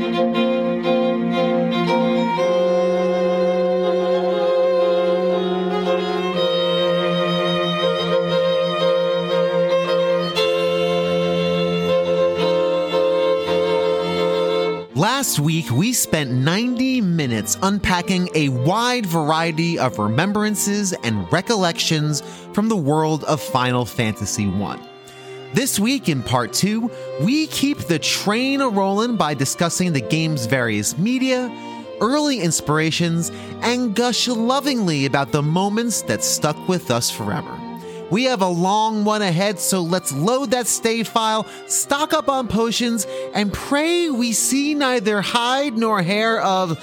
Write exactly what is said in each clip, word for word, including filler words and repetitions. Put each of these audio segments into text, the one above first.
Last week, we spent ninety minutes unpacking a wide variety of remembrances and recollections from the world of Final Fantasy one. This week, in part two, we keep the train a-rolling by discussing the game's various media, early inspirations, and gush lovingly about the moments that stuck with us forever. We have a long one ahead, so let's load that save file, stock up on potions, and pray we see neither hide nor hair of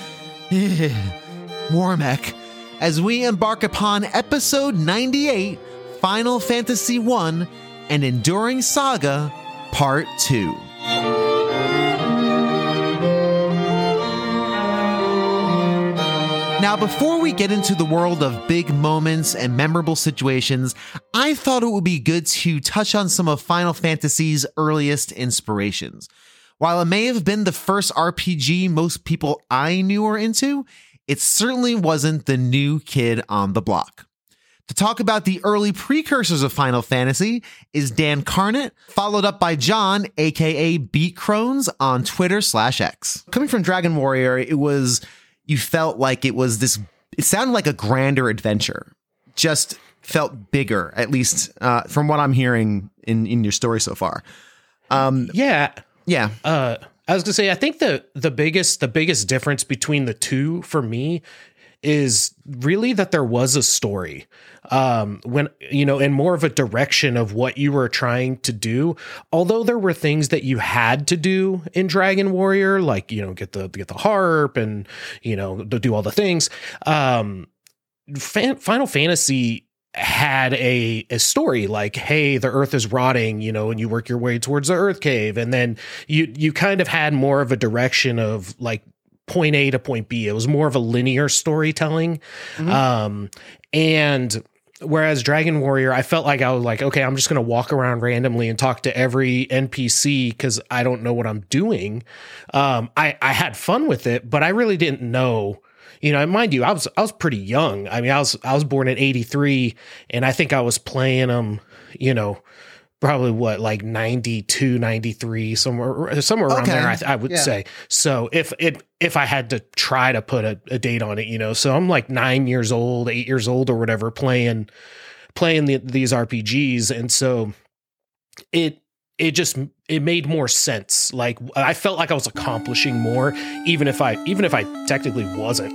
Warmech as we embark upon episode ninety-eight, Final Fantasy one, An Enduring Saga, Part two. Now, before we get into the world of big moments and memorable situations, I thought it would be good to touch on some of Final Fantasy's earliest inspirations. While it may have been the first R P G most people I knew were into, it certainly wasn't the new kid on the block. To talk about the early precursors of Final Fantasy is Dan Carnett, followed up by John, aka Beat Crones, on Twitter slash X. Coming from Dragon Warrior, it was... You felt like it was this, it sounded like a grander adventure, just felt bigger, at least uh, from what I'm hearing in, in your story so far. Um, yeah. Yeah. Uh, I was gonna say, I think the, the biggest, the biggest difference between the two for me is really that there was a story, um, when, you know, and more of a direction of what you were trying to do. Although there were things that you had to do in Dragon Warrior, like, you know, get the, get the harp and, you know, to do all the things. Um, Fan- Final Fantasy had a, a story like, hey, the earth is rotting, you know, and you work your way towards the earth cave. And then you, you kind of had more of a direction of like, point A to point B. It was more of a linear storytelling. Mm-hmm. Um, and whereas Dragon Warrior, I felt like I was like, okay, I'm just going to walk around randomly and talk to every N P C because I don't know what I'm doing. Um, I, I had fun with it, but I really didn't know, you know, mind you, I was, I was pretty young. I mean, I was, I was born in eighty-three and I think I was playing them, you know, probably what, like ninety-two, ninety-three, somewhere, somewhere around okay. there, I, th- I would yeah. say. So if it, if I had to try to put a, a date on it, you know, so I'm like nine years old, eight years old or whatever, playing, playing the, these R P Gs. And so it, it just, it made more sense. Like I felt like I was accomplishing more, even if I, even if I technically wasn't.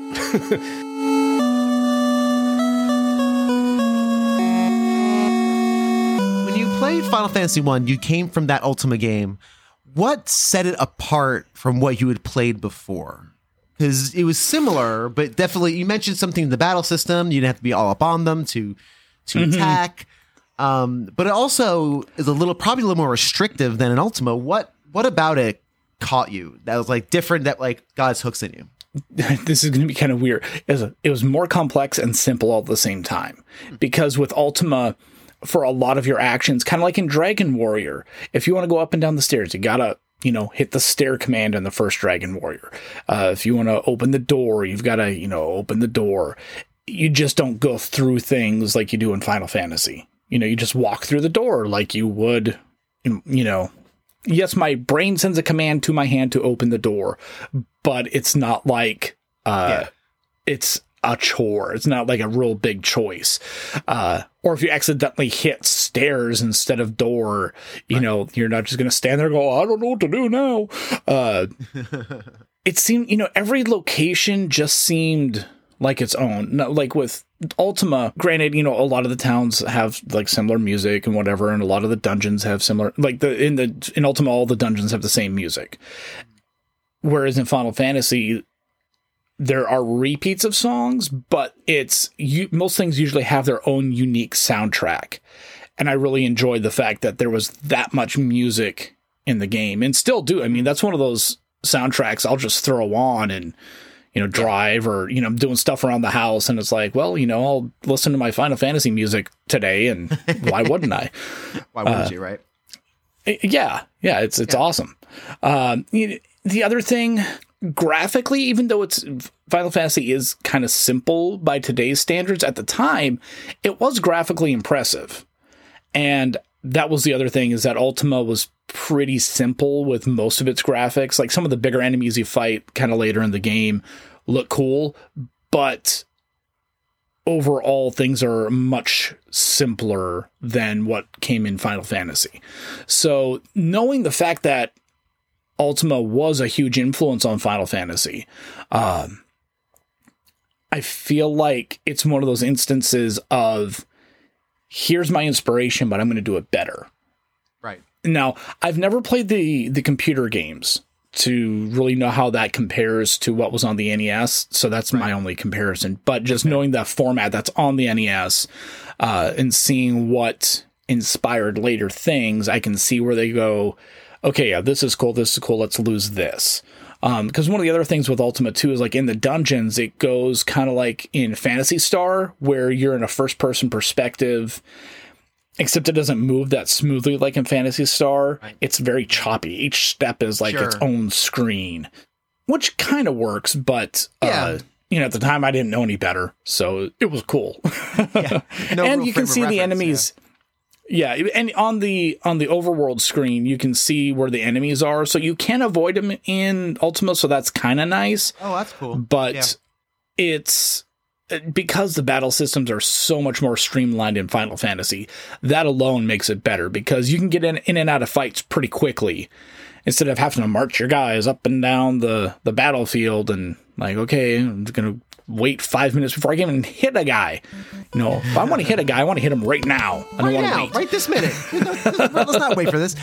Played Final Fantasy one, you came from that Ultima game. What set it apart from what you had played before? Because it was similar, but definitely you mentioned something in the battle system. You didn't have to be all up on them to to mm-hmm. attack. Um, but it also is a little, probably a little more restrictive than an Ultima. What what about it caught you that was like different, that like got its hooks in you? This is going to be kind of weird. It was, a, it was more complex and simple all at the same time. Because with Ultima, for a lot of your actions, kind of like in Dragon Warrior, if you want to go up and down the stairs, you gotta, you know, hit the stair command in the first Dragon Warrior. Uh, if you want to open the door, you've got to, you know, open the door. You just don't go through things like you do in Final Fantasy. You know, you just walk through the door like you would, you know. Yes, my brain sends a command to my hand to open the door, but it's not like uh, yeah. it's a chore. It's not like a real big choice. Uh, or if you accidentally hit stairs instead of door, you right. know, you're not just going to stand there and go, I don't know what to do now. Uh, it seemed, you know, every location just seemed like its own. No, like with Ultima, granted, you know, a lot of the towns have like similar music and whatever, and a lot of the dungeons have similar, like the in the in Ultima, all the dungeons have the same music. Whereas in Final Fantasy, there are repeats of songs, but it's you, most things usually have their own unique soundtrack. And I really enjoyed the fact that there was that much music in the game, and still do. I mean, that's one of those soundtracks I'll just throw on and, you know, drive or, you know, I'm doing stuff around the house, and it's like, well, you know, I'll listen to my Final Fantasy music today, and why wouldn't I? Why wouldn't uh, you, right? Yeah, yeah, it's it's yeah. awesome. Um, you know, the other thing, graphically, even though it's Final Fantasy is kind of simple by today's standards, at the time, it was graphically impressive. And that was the other thing, is that Ultima was pretty simple with most of its graphics. Like, some of the bigger enemies you fight kind of later in the game look cool, but overall things are much simpler than what came in Final Fantasy. So knowing the fact that Ultima was a huge influence on Final Fantasy, um, I feel like it's one of those instances of, here's my inspiration, but I'm going to do it better. Right. Now, I've never played the the computer games to really know how that compares to what was on the N E S, so that's right. my only comparison. But just okay. knowing that format that's on the N E S uh, and seeing what inspired later things, I can see where they go, okay, yeah, this is cool, this is cool, let's lose this. Because um, one of the other things with Ultima two is, like, in the dungeons, it goes kind of like in Phantasy Star, where you're in a first-person perspective, except it doesn't move that smoothly like in Phantasy Star. Right. It's very choppy. Each step is like sure. its own screen, which kind of works, but yeah. uh, you know, at the time I didn't know any better, so it was cool. yeah. no and you can see the enemies. Yeah. Yeah, and on the on the overworld screen, you can see where the enemies are, so you can avoid them in Ultima, so that's kind of nice. Oh, that's cool. But yeah. it's, because the battle systems are so much more streamlined in Final Fantasy, that alone makes it better, because you can get in, in and out of fights pretty quickly, instead of having to march your guys up and down the, the battlefield, and like, okay, I'm going to wait five minutes before I can even hit a guy. You know, if I want to hit a guy, I want to hit him right now. I don't right want now, to wait. Right this minute. Let's not wait for this.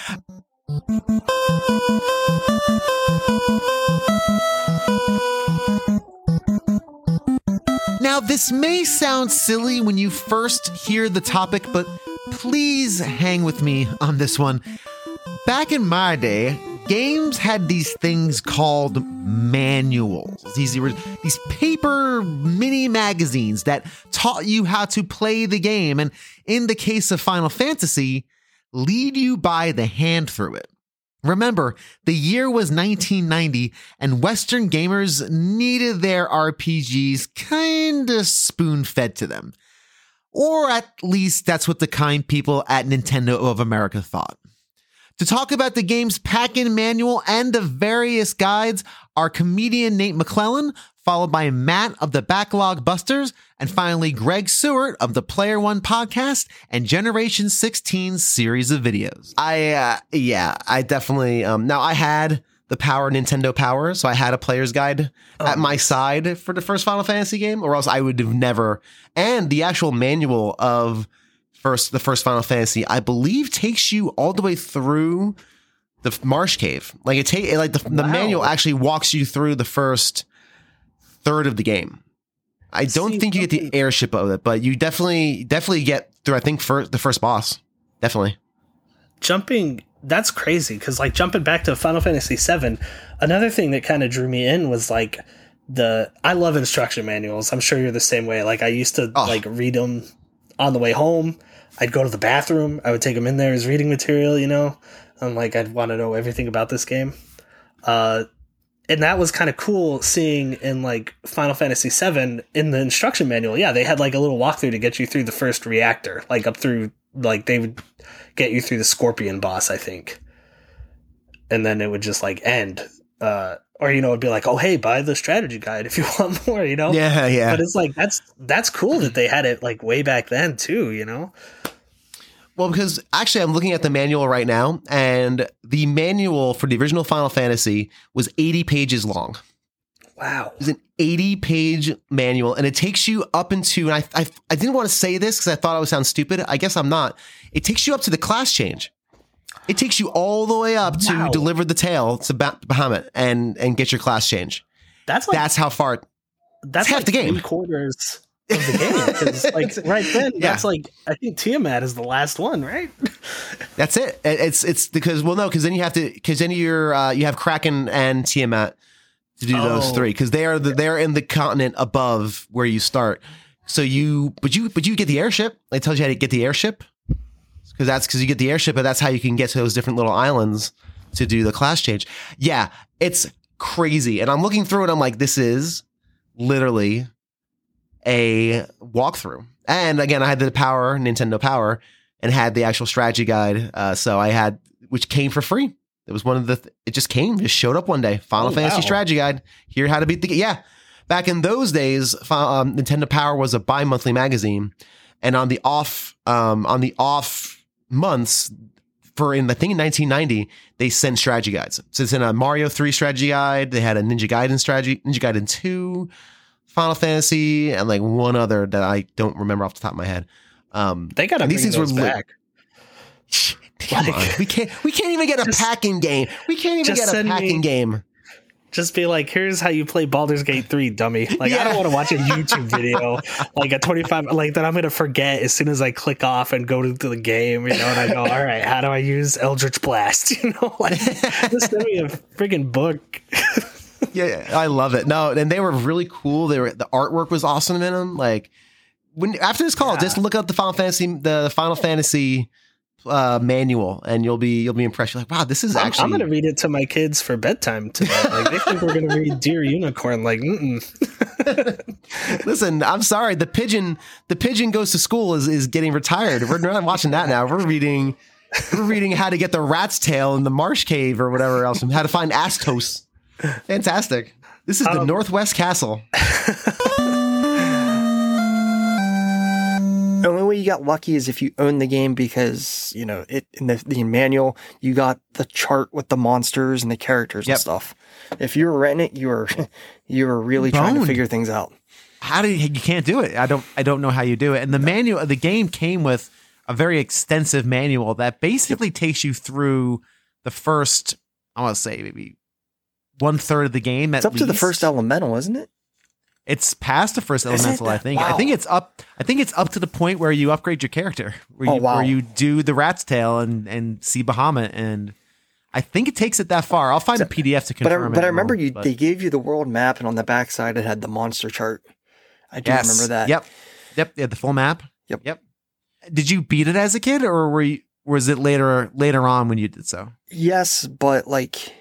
Now, this may sound silly when you first hear the topic, but please hang with me on this one. Back in my day, games had these things called manuals. These were these paper mini magazines that taught you how to play the game, and in the case of Final Fantasy, lead you by the hand through it. Remember, the year was nineteen ninety, and Western gamers needed their R P Gs kinda spoon-fed to them. Or at least that's what the kind people at Nintendo of America thought. To talk about the game's pack-in manual and the various guides are comedian Nate McClellan, followed by Matt of the Backlog Busters, and finally Greg Seward of the Player One podcast and Generation sixteen series of videos. I, uh, yeah, I definitely, um, now I had the Power Nintendo Power, so I had a player's guide oh. at my side for the first Final Fantasy game, or else I would have never, and the actual manual of First, the first Final Fantasy, I believe, takes you all the way through the Marsh Cave. Like it take like the, the wow. manual actually walks you through the first third of the game. I don't See, think you get the airship of it, but you definitely definitely get through. I think first the first boss, definitely. Jumping, that's crazy, because like jumping back to Final Fantasy seven, another thing that kind of drew me in was like the. I love instruction manuals. I'm sure you're the same way. Like I used to oh. like read them on the way home. I'd go to the bathroom. I would take them in there as reading material, you know? I'm like, I'd want to know everything about this game. Uh, and that was kind of cool seeing in like Final Fantasy seven in the instruction manual. Yeah, they had like a little walkthrough to get you through the first reactor, like up through, like they would get you through the Scorpion boss, I think. And then it would just like end. Uh, or, you know, it'd be like, oh, hey, buy the strategy guide if you want more, you know? Yeah, yeah. But it's like, that's that's cool that they had it like way back then too, you know? Well, because actually I'm looking at the manual right now, and the manual for the original Final Fantasy was eighty pages long. Wow. It's an eighty page manual, and it takes you up into, and I, I, I didn't want to say this because I thought I would sound stupid. I guess I'm not. It takes you up to the class change. It takes you all the way up to wow. deliver the tale to Bahamut and, and get your class change. That's like, that's how far. That's half like the game. Three quarters of the game. Because like right then, yeah. that's like I think Tiamat is the last one, right? That's it. It's it's because well no because then you have to because then you're uh, you have Kraken and Tiamat to do oh. those three because they are the, they're in the continent above where you start. So you but you but you get the airship. It tells you how to get the airship. Because that's because you get the airship, and that's how you can get to those different little islands to do the class change. Yeah, it's crazy. And I'm looking through it. I'm like, this is literally a walkthrough. And again, I had the Power, Nintendo Power, and had the actual strategy guide. Uh, so I had, which came for free. It was one of the, th- it just came, just showed up one day. Final oh, Fantasy wow. Strategy Guide. Here, how to beat the game. Yeah. Back in those days, um, Nintendo Power was a bi-monthly magazine. And on the off, um, on the off months, for in I think in nineteen ninety, they sent strategy guides. So it's in a Mario three strategy guide. They had a Ninja Gaiden strategy, Ninja Gaiden two, Final Fantasy, and like one other that I don't remember off the top of my head. Um, they gotta these things were back. Li- Come like, on. we can't. We can't even get a just, packing game. We can't even get a packing me, game. Just be like, here's how you play Baldur's Gate three, dummy. Like, yeah. I don't want to watch a YouTube video like a twenty-five like that. I'm gonna forget as soon as I click off and go to the game. You know, and I go, all right, how do I use Eldritch Blast? You know, like just send me a freaking book. Yeah, I love it. No, and they were really cool. They were the artwork was awesome in them. Like when after this call, yeah. just look up the Final Fantasy, the Final Fantasy. Uh, manual, and you'll be you'll be impressed. You're like, wow, this is actually. I'm, I'm going to read it to my kids for bedtime tonight. Like they think we're going to read Dear Unicorn. Like, mm-mm. Listen, I'm sorry. The pigeon, the pigeon goes to school is is getting retired. We're not watching that now. We're reading, we're reading how to get the rat's tail in the marsh cave or whatever else, and how to find Astos. Fantastic. This is the um, Northwest Castle. The only way you got lucky is if you own the game because, you know, it in the, the manual, you got the chart with the monsters and the characters yep. and stuff. If you were renting it, you were you were really Boned. trying to figure things out. How do you, you can't do it? I don't I don't know how you do it. And the manual, the game came with a very extensive manual that basically yep. takes you through the first, I want to say maybe one third of the game. It's up least. to the first elemental, isn't it? It's past the first elemental, I think. Wow. I think it's up. I think it's up to the point where you upgrade your character, where you, oh, wow. where you do the rat's tail and and see Bahamut, and I think it takes it that far. I'll find so, a P D F to confirm. But I, it but I remember wrong, you but. they gave you the world map, and on the backside it had the monster chart. I do yes. remember that. Yep, yep, yeah, the full map. Yep, yep. Did you beat it as a kid, or were you? Was it later later on when you did so? Yes, but like.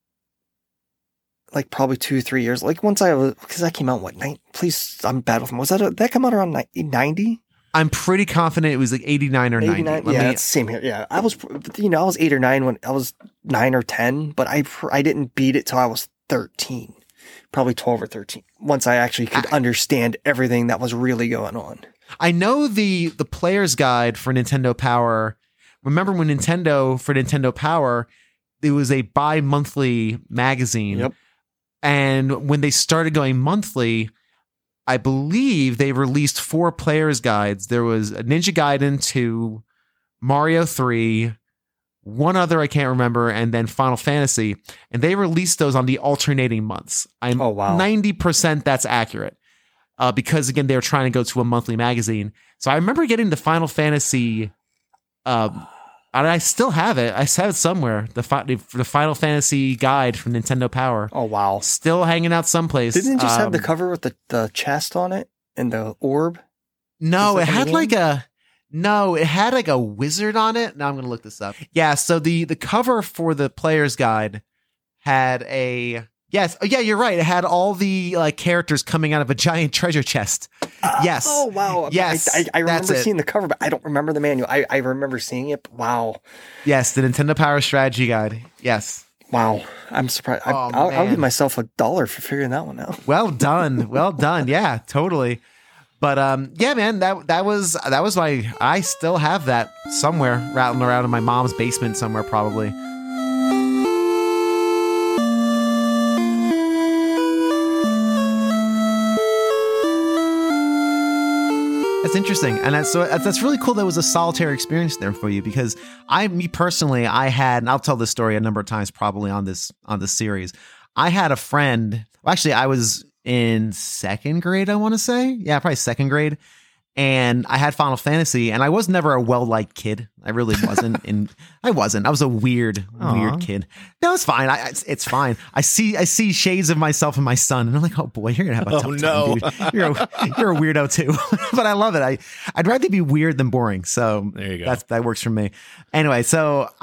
Like probably two, three years. Like once I was, because that came out, what, nine, please, I'm bad with them. Was that, a, that come out around ninety? I'm pretty confident it was like eighty-nine or ninety. Let yeah, me, it's same here. Yeah. I was, you know, I was eight or nine when I was nine or ten, but I, I didn't beat it till I was thirteen, probably twelve or thirteen. Once I actually could I, understand everything that was really going on. I know the, the player's guide for Nintendo Power. Remember when Nintendo, for Nintendo Power, it was a bi-monthly magazine. Yep. And when they started going monthly, I believe they released four players' guides. There was a Ninja Gaiden two, Mario three, one other I can't remember, and then Final Fantasy. And they released those on the alternating months. I'm oh, wow. ninety percent that's accurate. Uh, because, again, they were trying to go to a monthly magazine. So I remember getting the Final Fantasy... Uh, And I still have it. I have it somewhere. The fi- the Final Fantasy guide from Nintendo Power. Oh, wow. Still hanging out someplace. Didn't it just um, have the cover with the, the chest on it and the orb? No, it had like a... No, it had like a wizard on it. Now I'm going to look this up. Yeah, so the, the cover for the player's guide had a... Yes. Oh, yeah, you're right. It had all the like characters coming out of a giant treasure chest. Uh, yes. Oh, wow. Yes. I, I, I remember seeing the cover, but I don't remember the manual. I, I remember seeing it. Wow. Yes, the Nintendo Power Strategy Guide. Yes. Wow. I'm surprised. Oh, I, I'll, I'll give myself a dollar for figuring that one out. Well done. Well done. Yeah, totally. But um, yeah, man, that that was that was my. I still have that somewhere rattling around in my mom's basement somewhere, probably. That's interesting, and that's so that's really cool. That was a solitary experience there for you, because I, me personally, I had, and I'll tell this story a number of times probably on this on this series. I had a friend. Well, actually, I was in second grade. I want to say, yeah, probably second grade, and I had Final Fantasy, and I was never a well-liked kid. I really wasn't. and I wasn't. I was a weird, Aww. weird kid. No, it's fine. I, it's, it's fine. I see, I see shades of myself in my son, and I'm like, oh boy, you're gonna have a tough oh, no. time, dude. You're a, you're a weirdo too. But I love it. I, I'd rather be weird than boring. So there you go. That's that works for me. Anyway, so I,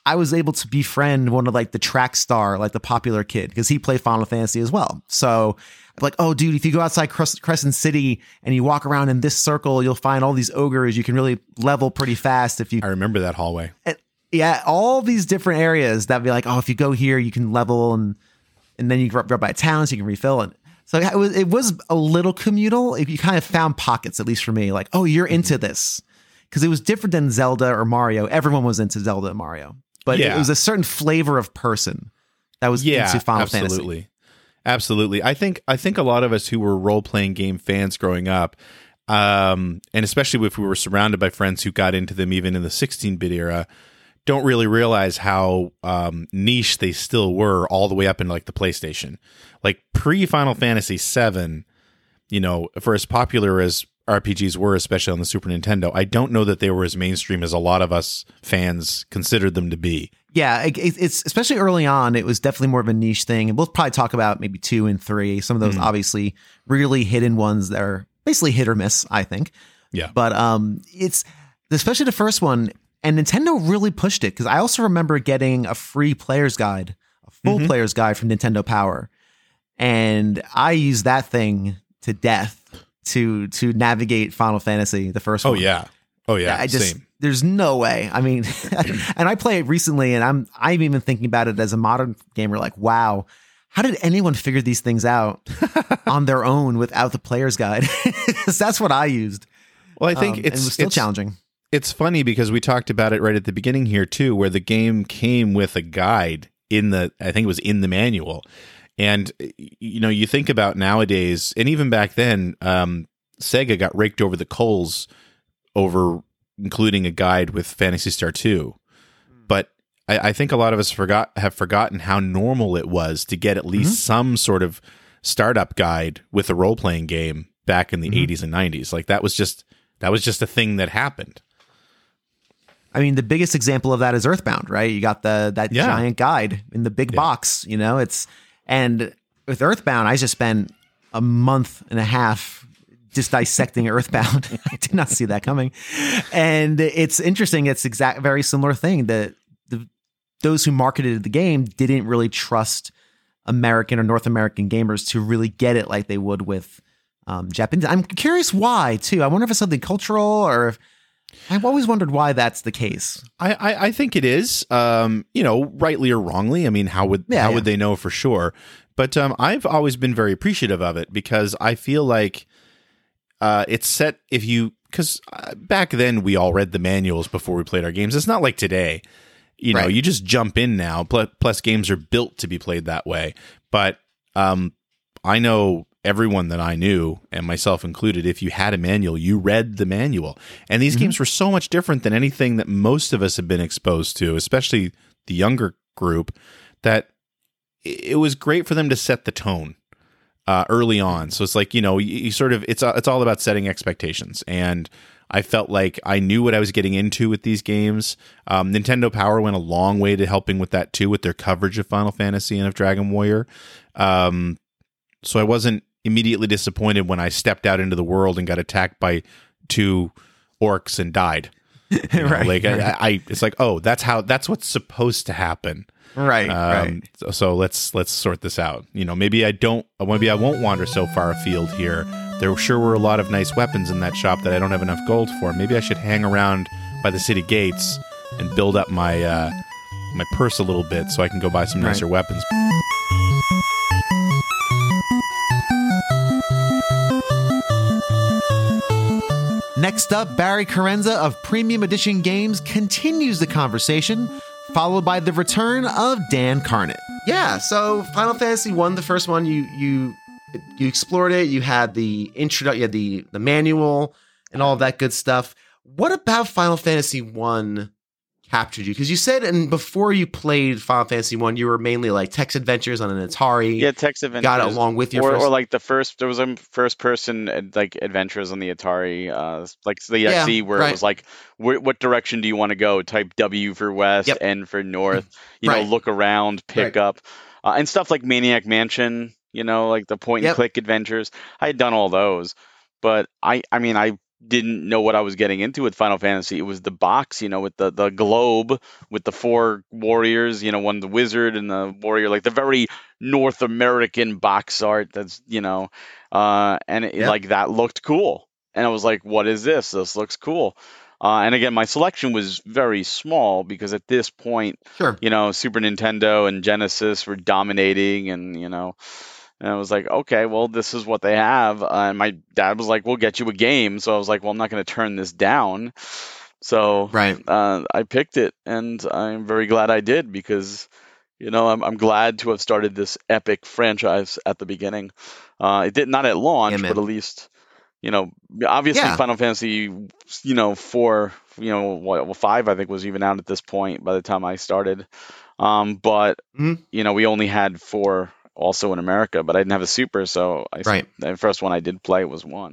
I was able to befriend one of like the track star, like the popular kid, because he played Final Fantasy as well. So like, oh, dude, if you go outside Cres- Crescent City and you walk around in this circle, you'll find all these ogres. You can really level pretty fast if you. I remember that hallway. And, yeah, all these different areas that be like, oh, if you go here, you can level, and and then you can rub by a town, so you can refill it. So it was it was a little communal. If you kind of found pockets, at least for me, like, oh, you're into this, because it was different than Zelda or Mario. Everyone was into Zelda and Mario. But yeah. it was a certain flavor of person that was yeah, into Final absolutely. Fantasy. Absolutely. I think I think a lot of us who were role-playing game fans growing up, um, and especially if we were surrounded by friends who got into them even in the sixteen-bit era, don't really realize how um, niche they still were all the way up into like the PlayStation. Like pre-Final Fantasy seven, you know, for as popular as R P Gs were, especially on the Super Nintendo, I don't know that they were as mainstream as a lot of us fans considered them to be. Yeah, it, it's especially early on, it was definitely more of a niche thing. And we'll probably talk about maybe two and three, some of those mm. obviously really hidden ones that are basically hit or miss, I think. Yeah. But um, it's especially the first one, and Nintendo really pushed it, because I also remember getting a free player's guide, a full mm-hmm. player's guide from Nintendo Power. And I used that thing to death to to navigate Final Fantasy, the first oh, one. Oh yeah. Oh yeah. I just Same. There's no way. I mean, and I play it recently, and I'm I'm even thinking about it as a modern gamer, like, wow, how did anyone figure these things out on their own without the player's guide? Because that's what I used. Well, I think um, it's it was still it's, challenging. It's funny because we talked about it right at the beginning here too, where the game came with a guide in the, I think it was in the manual. And, you know, you think about nowadays, and even back then, um, Sega got raked over the coals over including a guide with Phantasy Star two. But I, I think a lot of us forgot have forgotten how normal it was to get at least mm-hmm. some sort of startup guide with a role-playing game back in the mm-hmm. eighties and nineties. Like that was just that was just a thing that happened. I mean, the biggest example of that is Earthbound, right? You got the that yeah. giant guide in the big yeah. box, you know, it's, and with Earthbound, I just spent a month and a half just dissecting Earthbound. I did not see that coming. And it's interesting. It's exact, very similar thing that the, those who marketed the game didn't really trust American or North American gamers to really get it like they would with um, Japanese. I'm curious why too. I wonder if it's something cultural, or if, I've always wondered why that's the case. I, I, I think it is, um, you know, rightly or wrongly. I mean, how would yeah, how yeah. would they know for sure? But um, I've always been very appreciative of it, because I feel like uh, it's set if you because uh, back then we all read the manuals before we played our games. It's not like today. You know, right. you just jump in now. Plus, plus, games are built to be played that way. But um, I know everyone that I knew, and myself included, if you had a manual, you read the manual. And these mm-hmm. games were so much different than anything that most of us have been exposed to, especially the younger group, that it was great for them to set the tone uh, early on. So it's like, you know, you, you sort of, it's, it's all about setting expectations. And I felt like I knew what I was getting into with these games. Um, Nintendo Power went a long way to helping with that too, with their coverage of Final Fantasy and of Dragon Warrior. Um, so I wasn't immediately disappointed when I stepped out into the world and got attacked by two orcs and died. You know, right, like right. I, I, it's like, oh, that's how, that's what's supposed to happen. Right. Um, right. So, so let's, let's sort this out. You know, maybe I don't, maybe I won't wander so far afield here. There sure were a lot of nice weapons in that shop that I don't have enough gold for. Maybe I should hang around by the city gates and build up my, uh, my purse a little bit so I can go buy some nicer right. weapons. Next up, Barry Carenza of Premium Edition Games continues the conversation, followed by the return of Dan Carnett. Yeah, so Final Fantasy one, the first one, you you you explored it. You had the intro, you had the the manual, and all of that good stuff. What about Final Fantasy one captured you? Because you said, and before you played Final Fantasy one, you were mainly like text adventures on an Atari. Yeah, text adventures. Got it along with your or, first... or like the first. There was a first person like adventures on the Atari, uh, like the yeah, X E, where right. it was like, wh- what direction do you want to go? Type W for west, yep. N for north. You right. know, look around, pick right. up, uh, and stuff like Maniac Mansion. You know, like the point and yep. click adventures. I had done all those, but I, I mean, I didn't know what I was getting into with Final Fantasy. It was the box, you know, with the, the globe, with the four warriors, you know, one the wizard and the warrior, like the very North American box art that's, you know, uh, and it, Yep. like that looked cool. And I was like, what is this? This looks cool. Uh, and again, my selection was very small because at this point, Sure. you know, Super Nintendo and Genesis were dominating, and, you know, and I was like, okay, well, this is what they have. Uh, and my dad was like, we'll get you a game. So I was like, well, I'm not going to turn this down. So Right. uh, I picked it, and I'm very glad I did because, you know, I'm, I'm glad to have started this epic franchise at the beginning. Uh, it did not at launch, Yeah, man. but at least, you know, obviously Yeah. Final Fantasy, you know, four, you know, what, well, five, I think was even out at this point by the time I started. Um, but, Mhm. you know, we only had four also in America, but I didn't have a Super, so I, Right. the first one I did play was one.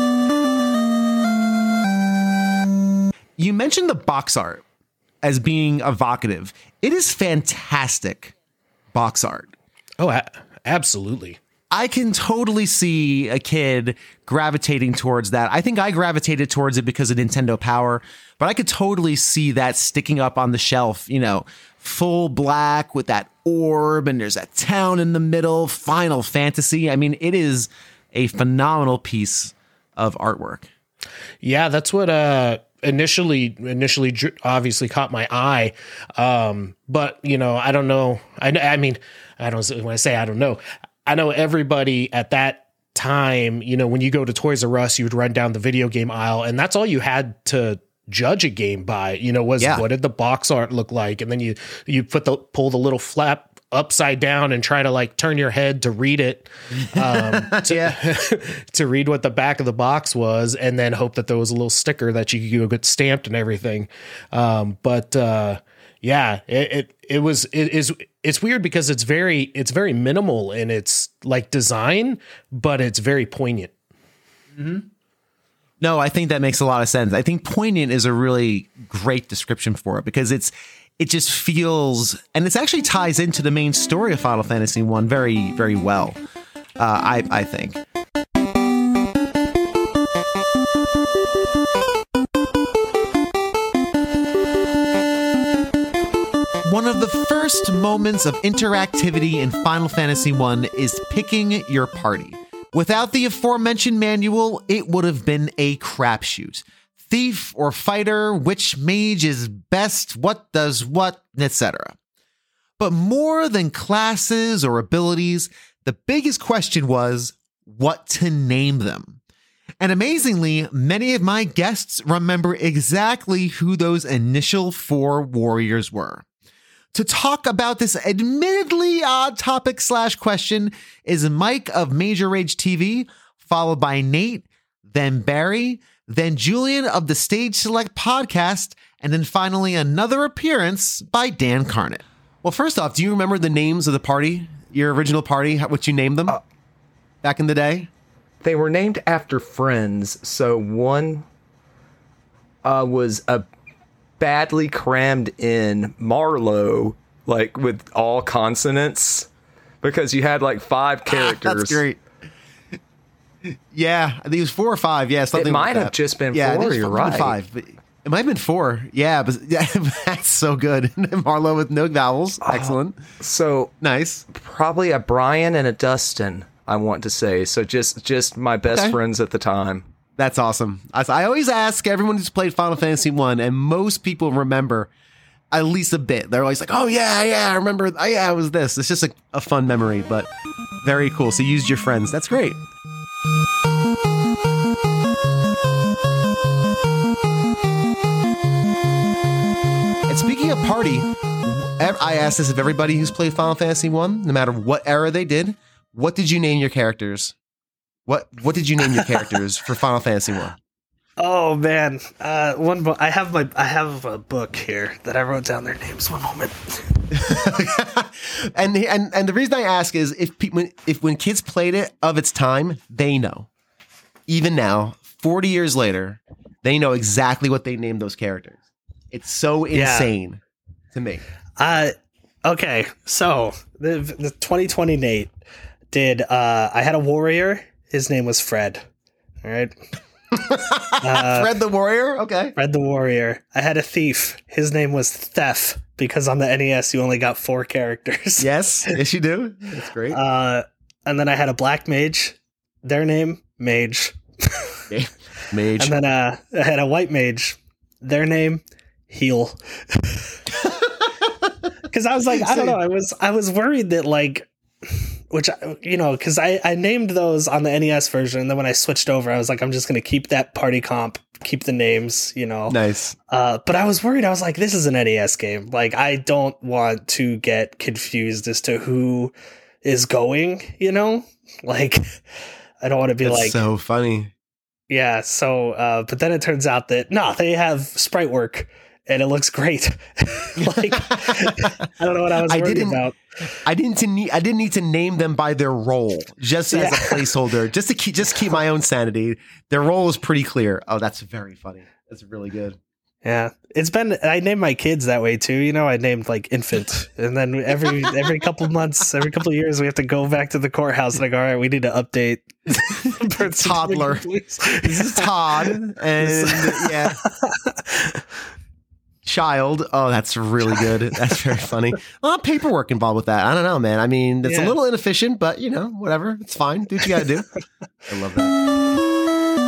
You mentioned the box art as being evocative. It is fantastic box art. Oh, a- absolutely. I can totally see a kid gravitating towards that. I think I gravitated towards it because of Nintendo Power, but I could totally see that sticking up on the shelf, you know, full black with that orb, and there's that town in the middle, Final Fantasy. I mean, it is a phenomenal piece of artwork. Yeah, that's what uh initially initially dr- obviously caught my eye. Um, but you know, I don't know. I I mean, I don't when I say I don't know, I know everybody at that time, you know, when you go to Toys R Us, you would run down the video game aisle, and that's all you had to judge a game by, you know, was Yeah. what did the box art look like? And then you you put the pull the little flap upside down and try to like turn your head to read it, um, to, to read what the back of the box was, and then hope that there was a little sticker that you could get stamped and everything. Um, but uh, yeah, it, it it was it is it's weird because it's very it's very minimal in its like design, but it's very poignant. Mm-hmm. No, I think that makes a lot of sense. I think poignant is a really great description for it because it's it just feels, and it actually ties into the main story of Final Fantasy one very, very well. Uh, I I think. One of the first moments of interactivity in Final Fantasy one is picking your party. Without the aforementioned manual, it would have been a crapshoot. Thief or fighter, which mage is best, what does what, et cetera. But more than classes or abilities, the biggest question was what to name them. And amazingly, many of my guests remember exactly who those initial four warriors were. To talk about this admittedly odd topic slash question is Mike of Major Rage T V, followed by Nate, then Barry, then Julian of the Stage Select podcast, and then finally another appearance by Dan Carnett. Well, first off, do you remember the names of the party, your original party, what you named them uh, back in the day? They were named after friends. So one uh, was a badly crammed in Marlowe, like with all consonants, because you had like five characters. That's great. Yeah, I think it was four or five. Yeah, something. It might like have that. just been yeah, four. You're right. Five, but it might have been four. Yeah, but yeah, that's so good. Marlowe with no vowels. Excellent. Uh, so nice. Probably a Brian and a Dustin, I want to say. So just just my best okay. friends at the time. That's awesome. I, I always ask everyone who's played Final Fantasy one, and most people remember at least a bit. They're always like, "Oh yeah, yeah, I remember. Oh yeah, it was this." It's just a, a fun memory, but very cool. So you used your friends. That's great. And speaking of party, I asked this of everybody who's played Final Fantasy one, no matter what era they did. What did you name your characters? What What did you name your characters for Final Fantasy one? Oh man, uh, one book. I have my I have a book here that I wrote down their names. One moment. and and and the reason I ask is if people if when kids played it of its time, they know. Even now, forty years later, they know exactly what they named those characters. It's so insane yeah. to me. Uh okay, so the the twenty twenty Nate did. Uh, I had a warrior. His name was Fred. All right. Uh, Fred the Warrior? Okay. Fred the Warrior. I had a thief. His name was Thef, because on the N E S you only got four characters. Yes. Yes, you do. That's great. Uh, and then I had a black mage. Their name, Mage. Mage. And then uh, I had a white mage. Their name, Heal. Because I was like, I don't know. I was I was worried that like, which you know, because I I named those on the N E S version, and then when I switched over, I was like, I'm just gonna keep that party comp, keep the names, you know. Nice. Uh, but I was worried. I was like, this is an N E S game. Like, I don't want to get confused as to who is going. You know, like, I don't want to be That's like so funny. Yeah, so, uh, but then it turns out that, no, they have sprite work, and it looks great. Like, I don't know what I was I worried didn't, about. I didn't to need, I didn't need to name them by their role, just as Yeah. a placeholder, just to keep, just keep my own sanity. Their role was pretty clear. Oh, that's very funny. That's really good. Yeah, it's been, I named my kids that way too, you know, I named like infant, and then every, every couple months, every couple of years, we have to go back to the courthouse and like, all right, we need to update. Toddler. This is Todd, and yeah. Child. Oh, that's really good. That's very funny. A lot of paperwork involved with that. I don't know, man. I mean, it's Yeah. a little inefficient, but you know, whatever. It's fine. Do what you got to do. I love that.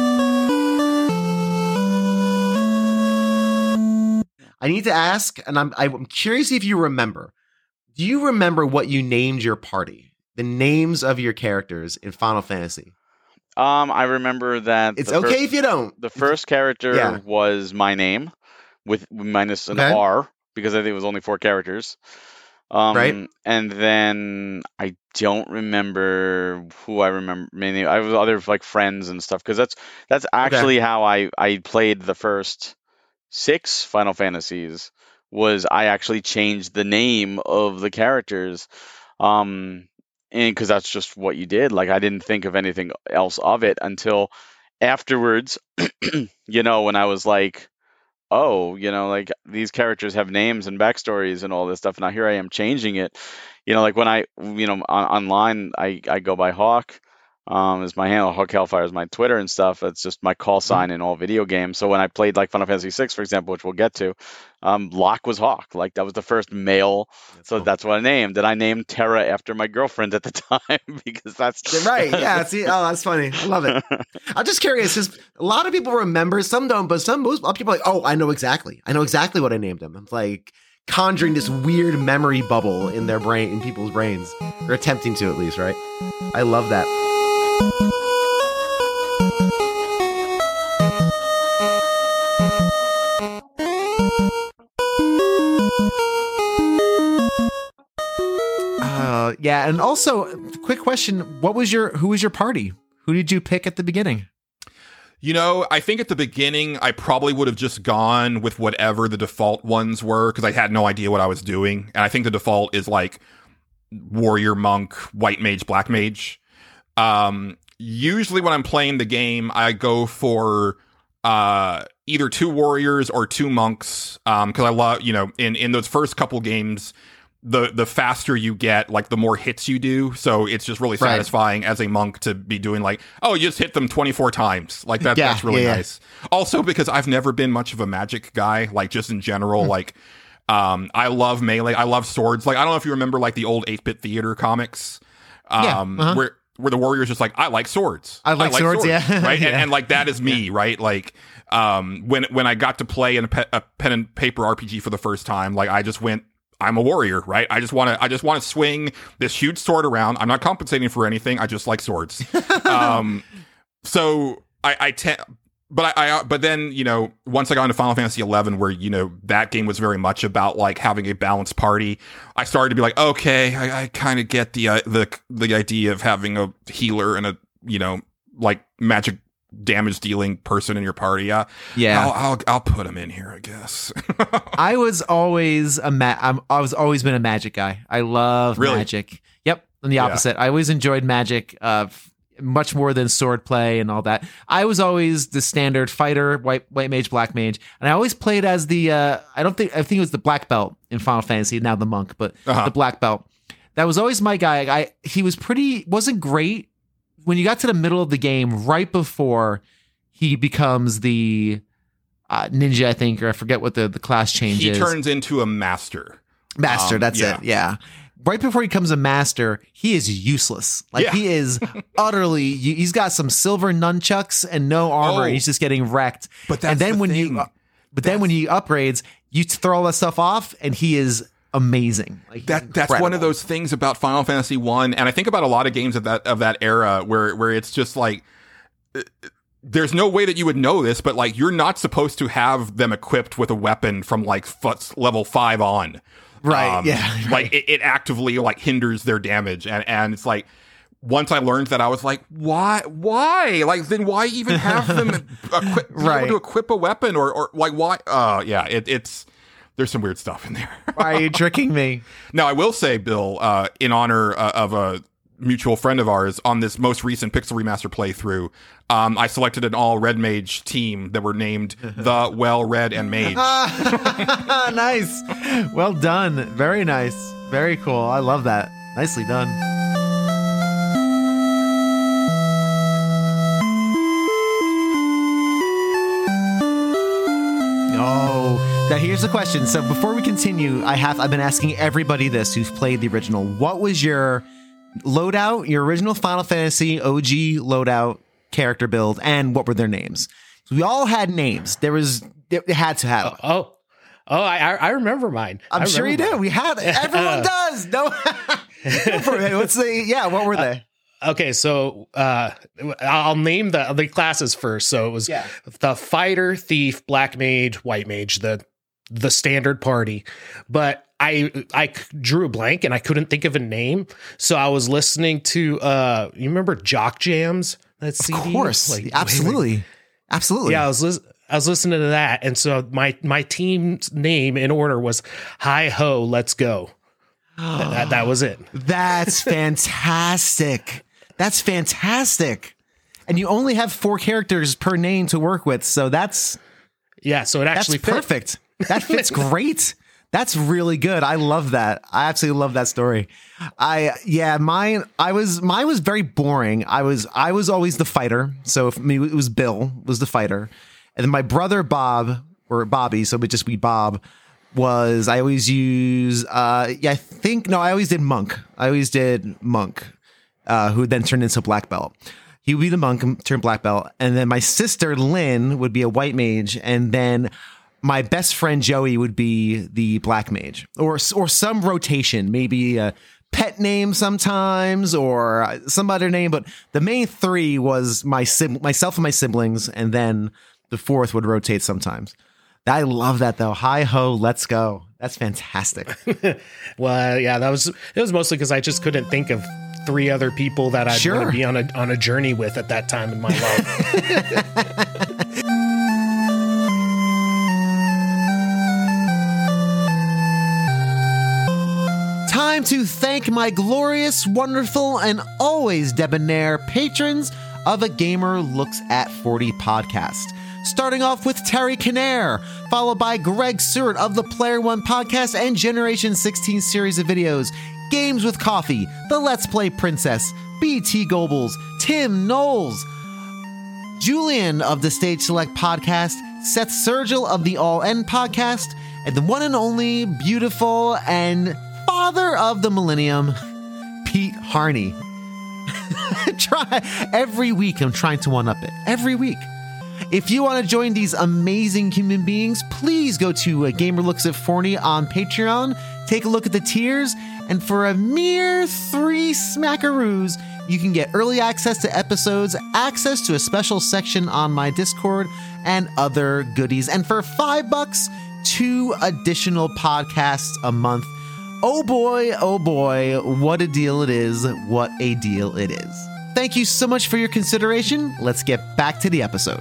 I need to ask, and I'm I'm curious if you remember. Do you remember what you named your party? The names of your characters in Final Fantasy. Um, I remember that It's the okay fir- if you don't. the first character Yeah. was my name with minus an Okay. R because I think it was only four characters. Um, Right. And then I don't remember who I remember. Many I was other like friends and stuff because that's that's actually how I I played the first six Final Fantasies. Was I actually changed the name of the characters. Um, and because that's just what you did. Like I didn't think of anything else of it until afterwards. You know, when I was like, oh, you know, like these characters have names and backstories and all this stuff. Now here I am changing it. You know, like when I, you know, on, online, I, I go by Hawk. Um, is my handle. Hawk Hellfire is my Twitter and stuff. It's just my call sign in all video games. So when I played like Final Fantasy six, for example, which we'll get to, um, Locke was Hawk. Like that was the first male. That's So cool. that's what I named. And I named Terra after my girlfriend at the time because that's Right. Yeah. See, oh, that's funny. I love it. I'm just curious because a lot of people remember, some don't, but some most people are like, oh, I know exactly. I know exactly what I named him. It's like conjuring this weird memory bubble in their brain, in people's brains, or attempting to at least. Right. I love that. Uh, yeah, and also, quick question: what was your who was your party? Who did you pick at the beginning? You know, I think at the beginning, I probably would have just gone with whatever the default ones were because I had no idea what I was doing. And I think the default is like warrior, monk, white mage, black mage. Um, usually when I'm playing the game, I go for uh, either two warriors or two monks um, because I love, you know, in, in those first couple games, the the faster you get, like the more hits you do. So it's just really Right. satisfying as a monk to be doing like, oh, you just hit them twenty-four times. Like that, Yeah, that's really yeah, yeah. nice. Also, because I've never been much of a magic guy, like just in general, Hmm. like um, I love melee. I love swords. Like, I don't know if you remember like the old eight-bit theater comics Yeah, um, uh-huh. where where the warrior's just like, I like swords. I like swords, yeah. right? Yeah. And, and like that is me, right? Like um, when when I got to play in a, pe- a pen and paper R P G for the first time, like I just went, I'm a warrior, right? I just want to I just want to swing this huge sword around. I'm not compensating for anything. I just like swords. um, so I, I tend, but I, I, but then, you know, once I got into Final Fantasy eleven, where, you know, that game was very much about like having a balanced party, I started to be like, okay, I, I kind of get the, uh, the, the idea of having a healer and a, you know, like magic damage dealing person in your party. Yeah. Yeah. I'll, I'll, I'll put him in here, I guess. I was always a ma- I'm, I was always been a magic guy. I love Really? magic. Yep. And the Yeah. opposite. I always enjoyed magic uh, f- much more than sword play and all that. I was always the standard fighter, white white mage, black mage, and I always played as the. Uh, I don't think I think it was the black belt in Final Fantasy. Now the monk, but Uh-huh. the black belt. That was always my guy. I he was pretty wasn't great when you got to the middle of the game, right before he becomes the uh, ninja, I think, or I forget what the, the class change he is. He turns into a master. Master, Um, that's yeah. it. Yeah. Right before he becomes a master, he is useless. Like Yeah. he is utterly. He's got some silver nunchucks and no armor. Oh. and he's just getting wrecked. But that's and then the when thing. you, but then when he upgrades, you throw all that stuff off, and he is amazing. Like, That he's that's one incredible. of those things about Final Fantasy One, and I think about a lot of games of that of that era where where it's just like. Uh, there's no way that you would know this, but like you're not supposed to have them equipped with a weapon from like f- level five on. Right. Um, yeah. Like right. it, it actively like hinders their damage. And, and it's like, once I learned that, I was like, why, why? Like, then why even have them equip, be Right. able to equip a weapon or, or like, why? Uh, yeah, it, it's, there's some weird stuff in there. Why are you tricking me? Now, I will say, Bill, uh, in honor uh, of a mutual friend of ours on this most recent Pixel Remaster playthrough, um, I selected an all Red Mage team that were named the Well Red and Mage. Nice. Well done. Very nice. Very cool. I love that. Nicely done. Oh, now here's the question. So before we continue, I have I've been asking everybody this who's played the original. What was your loadout, your original Final Fantasy O G loadout character build, and what were their names? We all had names. There was it had to have. Oh, oh, I I I remember mine. I'm I sure you remember do. mine. We had everyone does. No, what's the yeah? What were they? Okay, so uh, I'll name the the classes first. So it was Yeah. the fighter, thief, black mage, white mage, the the standard party. But I I drew a blank and I couldn't think of a name. So I was listening to uh, you remember Jock Jams? That C D? Of course, Like, absolutely, absolutely. Yeah, I was lis- I was listening to that, and so my my team's name in order was Hi Ho, Let's Go. that, that, that was it. That's fantastic. That's fantastic. And you only have four characters per name to work with, so that's Yeah, so it that's actually fit. perfect. That fits great. That's really good. I love that. I absolutely love that story. I yeah, mine I was mine was very boring. I was I was always the fighter. So for me it was Bill was the fighter. And then my brother Bob or Bobby, so we just be Bob was I always use uh yeah, I think no, I always did Monk. I always did Monk. Uh, who then turned into black belt. He would be the monk, turned black belt. And then my sister Lynn would be a white mage. And then my best friend Joey would be the black mage, or or some rotation, maybe a pet name sometimes or some other name. But the main three was my sib- myself and my siblings, and then the fourth would rotate sometimes. I love that though. Hi ho, let's go. That's fantastic. Well, yeah, that was it was mostly because I just couldn't think of three other people that I'd Sure. want to be on a on a journey with at that time in my life. Time to thank my glorious, wonderful, and always debonair patrons of A Gamer Looks at forty podcast. Starting off with Terry Kinnair, followed by Greg Seward of the Player One podcast and Generation sixteen series of videos, Games with Coffee, The Let's Play Princess, B T Goebbels, Tim Knowles, Julian of the Stage Select podcast, Seth Sergil of the All End podcast, and the one and only beautiful and father of the millennium, Pete Harney. Try every week. I'm trying to one up it every week. If you want to join these amazing human beings, please go to uh, Gamer Looks at forty on Patreon. Take a look at the tiers, and for a mere three smackaroos, you can get early access to episodes, access to a special section on my Discord, and other goodies. And for five bucks, two additional podcasts a month. Oh boy, oh boy, what a deal it is. What a deal it is. Thank you so much for your consideration. Let's get back to the episode.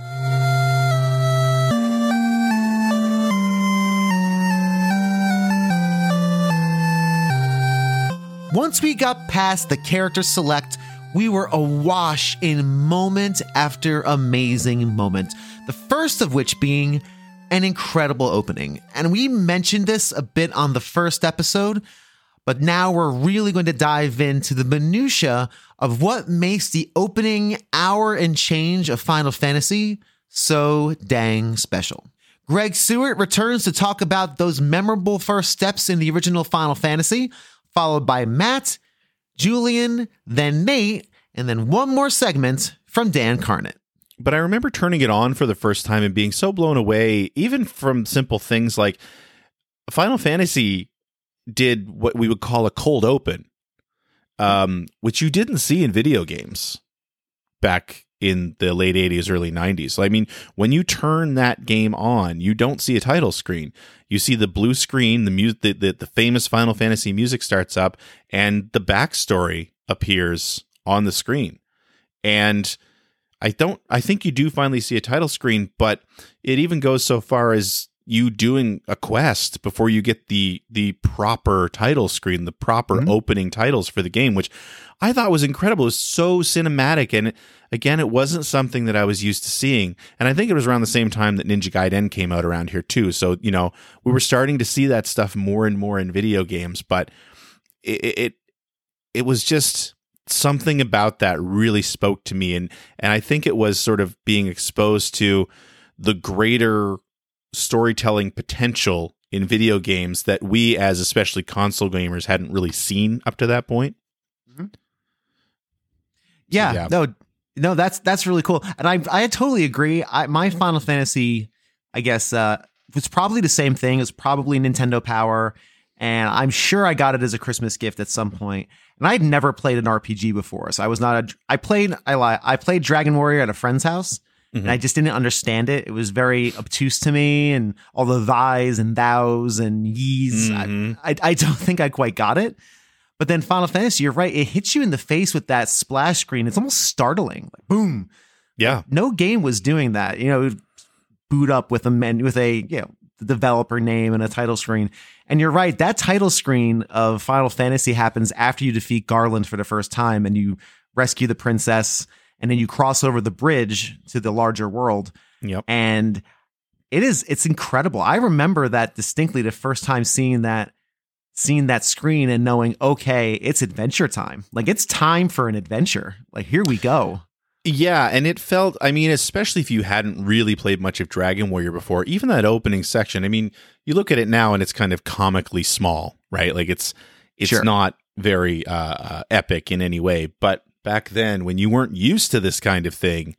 Once we got past the character select, we were awash in moment after amazing moment. The first of which being an incredible opening. And we mentioned this a bit on the first episode, But now we're really going to dive into the minutia of what makes the opening hour and change of Final Fantasy so dang special. Greg Seward returns to talk about those memorable first steps in the original Final Fantasy, followed by Matt, Julian, then Nate, and then one more segment from Dan Carnett. But I remember turning it on for the first time and being so blown away, even from simple things like Final Fantasy did what we would call a cold open, um, which you didn't see in video games back in the late eighties, early nineties. So, I mean, when you turn that game on, you don't see a title screen. You see the blue screen, the, mu- the, the, the famous Final Fantasy music starts up, and the backstory appears on the screen. And I don't, I think you do finally see a title screen, but it even goes so far as you doing a quest before you get the the proper title screen, the proper mm-hmm. opening titles for the game, which I thought was incredible. It was so cinematic, and again, it wasn't something that I was used to seeing. And I think it was around the same time that Ninja Gaiden came out around here too. So, you know, we were starting to see that stuff more and more in video games, but it it, it was just something about that really spoke to me, and and I think it was sort of being exposed to the greater storytelling potential in video games that we, as especially console gamers, hadn't really seen up to that point. Mm-hmm. Yeah, so, yeah, no, no, that's that's really cool, and I I totally agree. I, my Final Fantasy, I guess, uh, was probably the same thing. It was probably Nintendo Power, and I'm sure I got it as a Christmas gift at some point. And I'd never played an R P G before, so I was not a. I played I lie. I played Dragon Warrior at a friend's house. Mm-hmm. And I just didn't understand it. It was very obtuse to me, and all the thys and thous and yees. Mm-hmm. I, I, I don't think I quite got it. But then Final Fantasy, you're right. It hits you in the face with that splash screen. It's almost startling. Like, boom. Yeah. Like, no game was doing that. You know, it would boot up with a menu, with a, you know, the developer name and a title screen. And you're right. That title screen of Final Fantasy happens after you defeat Garland for the first time and you rescue the princess. And then you cross over the bridge to the larger world. Yep. And it is, it's incredible. I remember that distinctly the first time seeing that, seeing that screen and knowing, okay, it's adventure time. Like, it's time for an adventure. Like, here we go. Yeah. And it felt, I mean, especially if you hadn't really played much of Dragon Warrior before, even that opening section, I mean, you look at it now and it's kind of comically small, right? Like, it's, it's sure. not very uh, uh, epic in any way, but back then, when you weren't used to this kind of thing,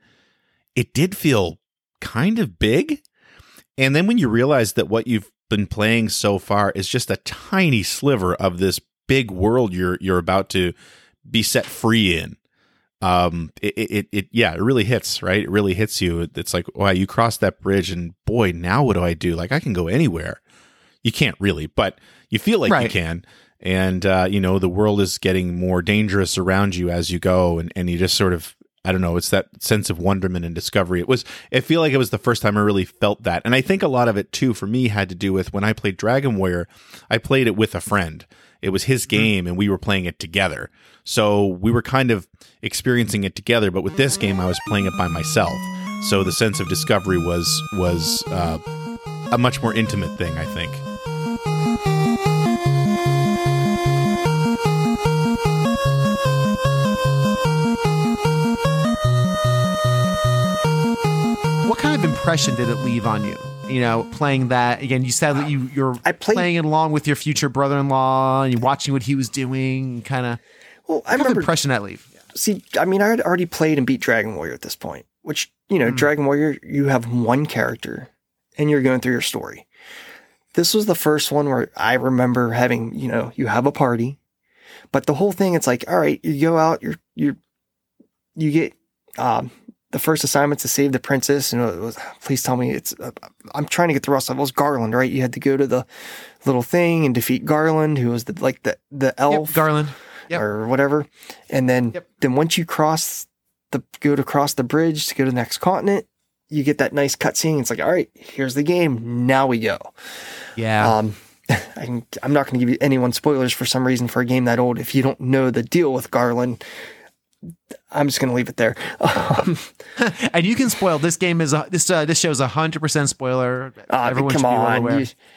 it did feel kind of big. And then when you realize that what you've been playing so far is just a tiny sliver of this big world you're you're about to be set free in, um, it, it, it yeah, it really hits, right? It really hits you. It's like, wow, you crossed that bridge, and boy, now what do I do? Like, I can go anywhere. You can't really, but you feel like right. you can. And, uh, you know, the world is getting more dangerous around you as you go. And, and you just sort of, I don't know, it's that sense of wonderment and discovery. It was, I feel like it was the first time I really felt that. And I think a lot of it, too, for me, had to do with when I played Dragon Warrior, I played it with a friend. It was his game and we were playing it together. So we were kind of experiencing it together. But with this game, I was playing it by myself. So the sense of discovery was, was uh, a much more intimate thing, I think. What kind of impression did it leave on you? You know, playing that again. You said that you you're I played, playing it along with your future brother-in-law, and you're watching what he was doing. Kind of. Well, I remember impression that leave. See, I mean, I had already played and beat Dragon Warrior at this point. Which, you know, mm. Dragon Warrior, you have one character, and you're going through your story. This was the first one where I remember having, you know, you have a party, but the whole thing, it's like, all right, you go out, you're you you get. Um, The first assignment to save the princess, and it was, please tell me it's. Uh, I'm trying to get the rest of it. It was Garland, right? You had to go to the little thing and defeat Garland, who was the like the the elf, yep, Garland, yep. or whatever. And then yep. then once you cross the go to cross the bridge to go to the next continent, you get that nice cutscene. It's like, all right, here's the game. Now we go. Yeah. Um, I, I'm not going to give you anyone spoilers for some reason for a game that old. If you don't know the deal with Garland. I'm just going to leave it there. Um, and you can spoil this game is a, this uh, this show's a hundred percent spoiler. Uh, Everyone come should be well on, aware. You,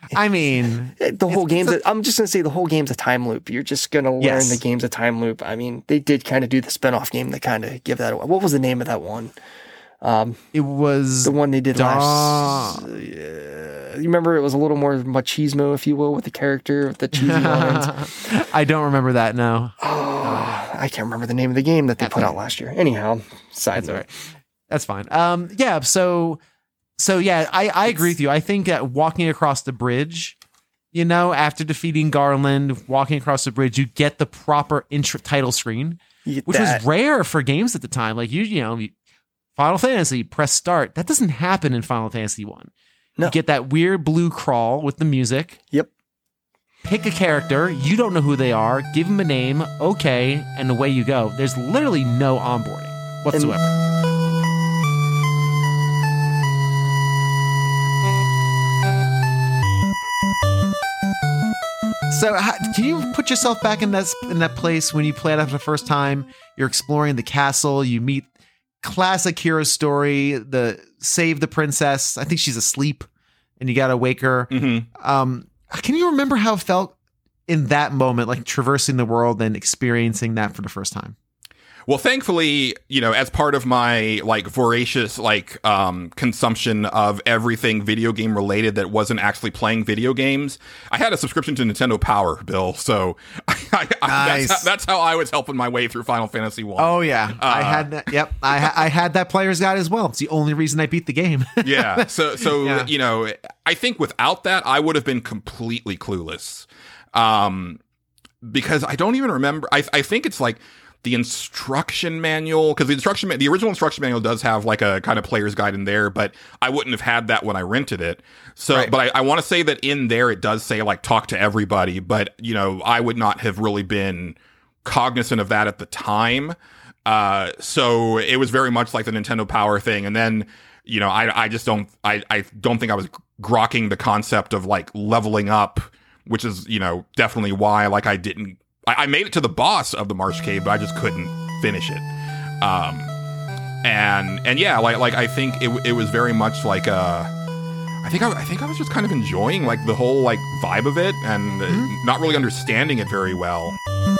I mean, the whole game's. A, I'm just gonna say the whole game's a time loop. You're just gonna learn Yes. the game's a time loop. I mean, they did kind of do the spinoff game that kind of give that away. What was the name of that one? Um, it was the one they did Da- last. Uh, you remember it was a little more machismo, if you will, with the character with the cheesy lines. I don't remember that. No, Oh, I can't remember the name of the game that they put out last year. Anyhow, side that's note. all right. That's fine. Um, yeah. So, so yeah, I I agree with you. I think that walking across the bridge, you know, after defeating Garland, walking across the bridge, you get the proper intro title screen, You get which that. was rare for games at the time. Like you, you know, you- Final Fantasy, press start. That doesn't happen in Final Fantasy One. No. You get that weird blue crawl with the music. Yep. Pick a character. You don't know who they are. Give them a name. Okay, and away you go. There's literally no onboarding whatsoever. So, how, can you put yourself back in that in that place when you play it for the first time? You're exploring the castle. You meet classic hero story. The save the princess. I think she's asleep, and you got to wake her. Mm-hmm. Um, can you remember how it felt in that moment, like traversing the world and experiencing that for the first time? Well, thankfully, you know, as part of my like voracious like um, consumption of everything video game related that wasn't actually playing video games, I had a subscription to Nintendo Power, Bill. So I, I, Nice. that's, how, that's how I was helping my way through Final Fantasy One. Oh yeah, I Uh, had that. Yep, I ha- I had that player's guide as well. It's the only reason I beat the game. yeah. So, so Yeah. you know, I think without that, I would have been completely clueless, um, because I don't even remember. I I think it's like the instruction manual, because the instruction, ma- the original instruction manual does have like a kind of player's guide in there, but I wouldn't have had that when I rented it. So, Right. but I, I want to say that in there it does say like talk to everybody, but you know, I would not have really been cognizant of that at the time. Uh, so it was very much like the Nintendo Power thing, and then you know, I I just don't I I don't think I was grokking the concept of like leveling up, which is you know definitely why like I didn't. I made it to the boss of the Marsh Cave, but I just couldn't finish it. Um, and and yeah, like like I think it it was very much like uh, I think I, I think I was just kind of enjoying like the whole like vibe of it and uh, not really understanding it very well.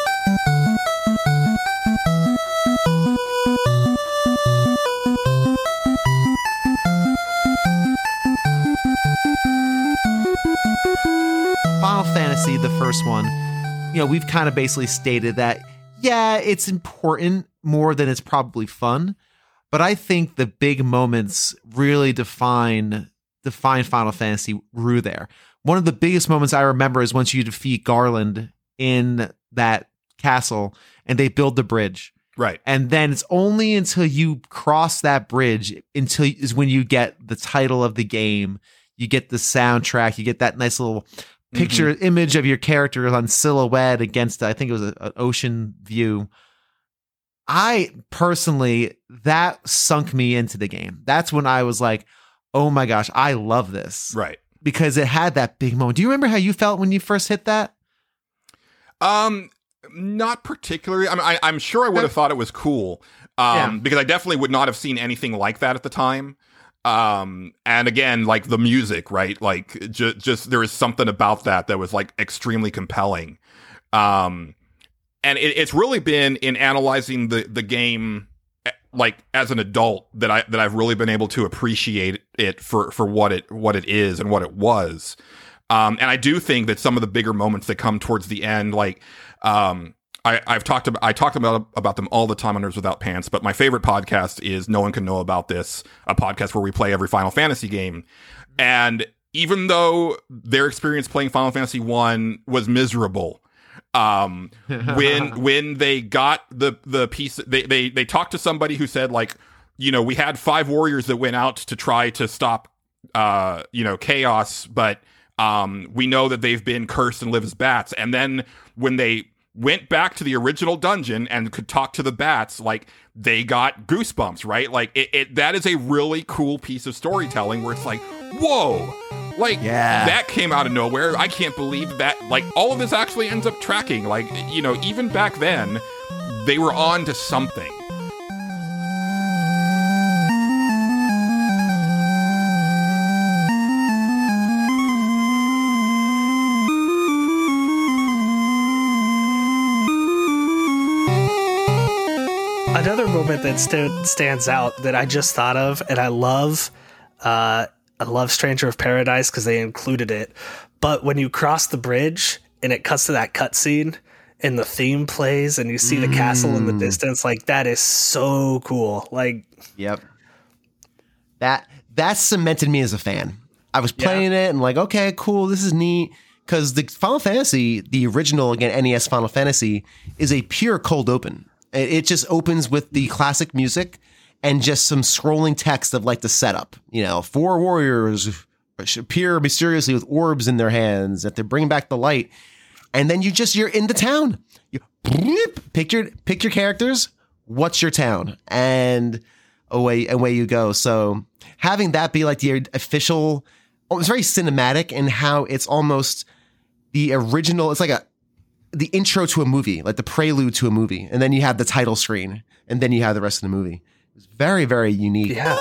Final Fantasy, the first one, you know, we've kind of basically stated that, yeah, it's important more than it's probably fun. But I think the big moments really define define Final Fantasy Rue there. One of the biggest moments I remember is once you defeat Garland in that castle and they build the bridge. Right. And then it's only until you cross that bridge until is when you get the title of the game. You get the soundtrack. You get that nice little picture mm-hmm. image of your character on silhouette against, I think it was a, an ocean view. I personally, that sunk me into the game. That's when I was like, oh my gosh, I love this. Right. Because it had that big moment. Do you remember how you felt when you first hit that? Um, not particularly. I mean, I, I'm sure I would have thought it was cool. Um, Yeah. because I definitely would not have seen anything like that at the time. Um, and again, like the music, right? Like ju- just, there was something about that that was like extremely compelling. Um, and it, it's really been in analyzing the, the game, like as an adult that I, that I've really been able to appreciate it for, for what it, what it is and what it was. Um, and I do think that some of the bigger moments that come towards the end, like, um, I, I've talked about I talked about about them all the time on Nerds Without Pants, but my favorite podcast is No One Can Know About This, a podcast where we play every Final Fantasy game. And even though their experience playing Final Fantasy One was miserable, um, when when they got the the piece, they they they talked to somebody who said like, you know, we had five warriors that went out to try to stop, uh, you know, chaos, but um, we know that they've been cursed and live as bats. And then when they went back to the original dungeon and could talk to the bats, like they got goosebumps, right? Like it, it that is a really cool piece of storytelling where it's like, whoa, like Yeah. that came out of nowhere. I can't believe that, like all of this actually ends up tracking. Like, you know, even back then they were on to something. Another moment that st- stands out that I just thought of, and I love, uh, I love Stranger of Paradise because they included it. But when you cross the bridge and it cuts to that cutscene and the theme plays and you see the mm. castle in the distance, like that is so cool. Like, yep, that that cemented me as a fan. I was playing yeah. it and like, okay, cool, this is neat. Because the Final Fantasy, the original, again, N E S Final Fantasy, is a pure cold open. It just opens with the classic music and just some scrolling text of like the setup. You know, four warriors appear mysteriously with orbs in their hands that they're bringing back the light. And then you just, you're in the town. You pick your, pick your characters. What's your town? And away, away you go. So having that be like the official, oh, it's very cinematic in how it's almost the original. It's like a, the intro to a movie, like the prelude to a movie. And then you have the title screen and then you have the rest of the movie. It's very, very unique. Yeah.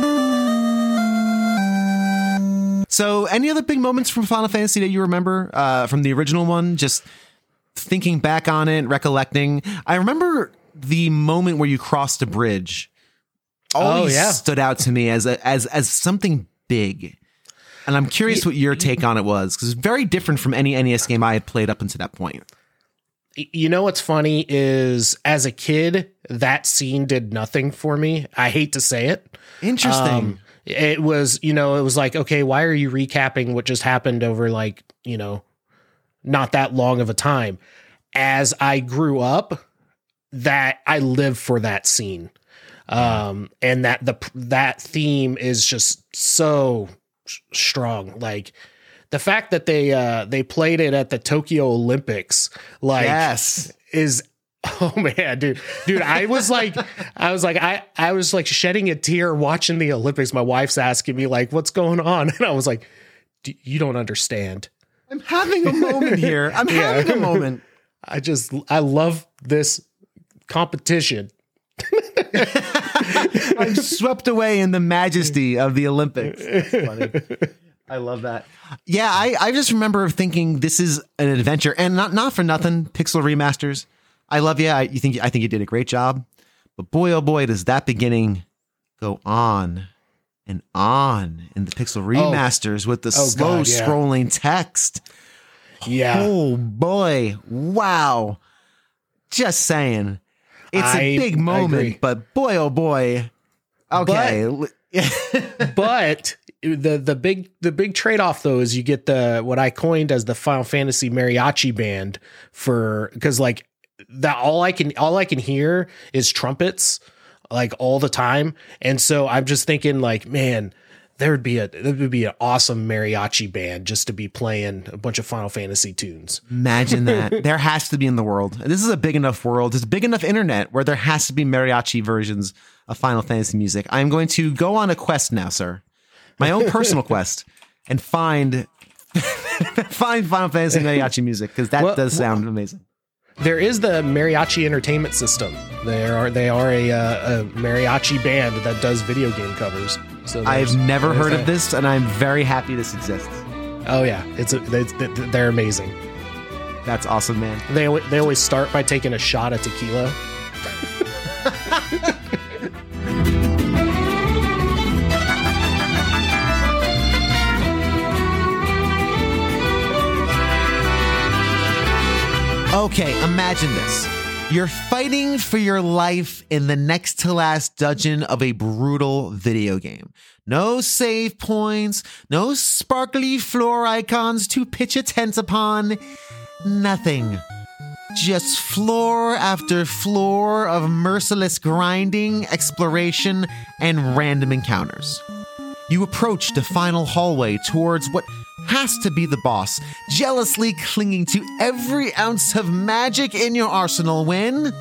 So any other big moments from Final Fantasy that you remember uh, from the original one? Just thinking back on it, recollecting. I remember the moment where you crossed a bridge always oh, yeah. stood out to me as a, as, as something big. And I'm curious what your take on it was, because it's very different from any N E S game I had played up until that point. You know what's funny is, as a kid, that scene did nothing for me. I hate to say it. Interesting. Um, it was, you know, it was like, okay, why are you recapping what just happened over like, you know, not that long of a time? As I grew up, that I live for that scene. Um, and that the that theme is just so strong. Like the fact that they uh they played it at the Tokyo Olympics, like yes. is oh man, dude. Dude, I was like I was like I I was like shedding a tear watching the Olympics. My wife's asking me like, what's going on? And I was like, you don't understand. I'm having a moment here. I'm yeah. having a moment. I just I love this competition. I'm swept away in the majesty of the Olympics. That's funny. I love that. Yeah, I, I just remember thinking this is an adventure, and not not for nothing. Pixel remasters. I love you. I, you think I think you did a great job, but boy, oh boy, does that beginning go on and on in the Pixel remasters oh. with the oh, slow God, yeah. scrolling text. Yeah. Oh boy! Wow. Just saying. It's I, a big moment, but boy, oh boy. Okay. But, but the, the big, the big trade-off though, is you get the, what I coined as the Final Fantasy mariachi band for, cause like that, all I can, all I can hear is trumpets like all the time. And so I'm just thinking like, man, there would be a, there would be an awesome mariachi band just to be playing a bunch of Final Fantasy tunes. Imagine that. There has to be in the world. This is a big enough world. It's a big enough internet where there has to be mariachi versions of Final Fantasy music. I'm going to go on a quest now, sir. My own personal quest, and find, find Final Fantasy mariachi music, because that well, does sound well, amazing. There is the Mariachi Entertainment System. They are they are a, uh, a mariachi band that does video game covers. So I've never heard that. of this, and I'm very happy this exists. Oh yeah, it's, a, it's they're amazing. That's awesome, man. They they always start by taking a shot of tequila. Okay, imagine this. You're fighting for your life in the next to last dungeon of a brutal video game. No save points, no sparkly floor icons to pitch a tent upon, nothing. Just floor after floor of merciless grinding, exploration, and random encounters. You approach the final hallway towards what has to be the boss, jealously clinging to every ounce of magic in your arsenal when...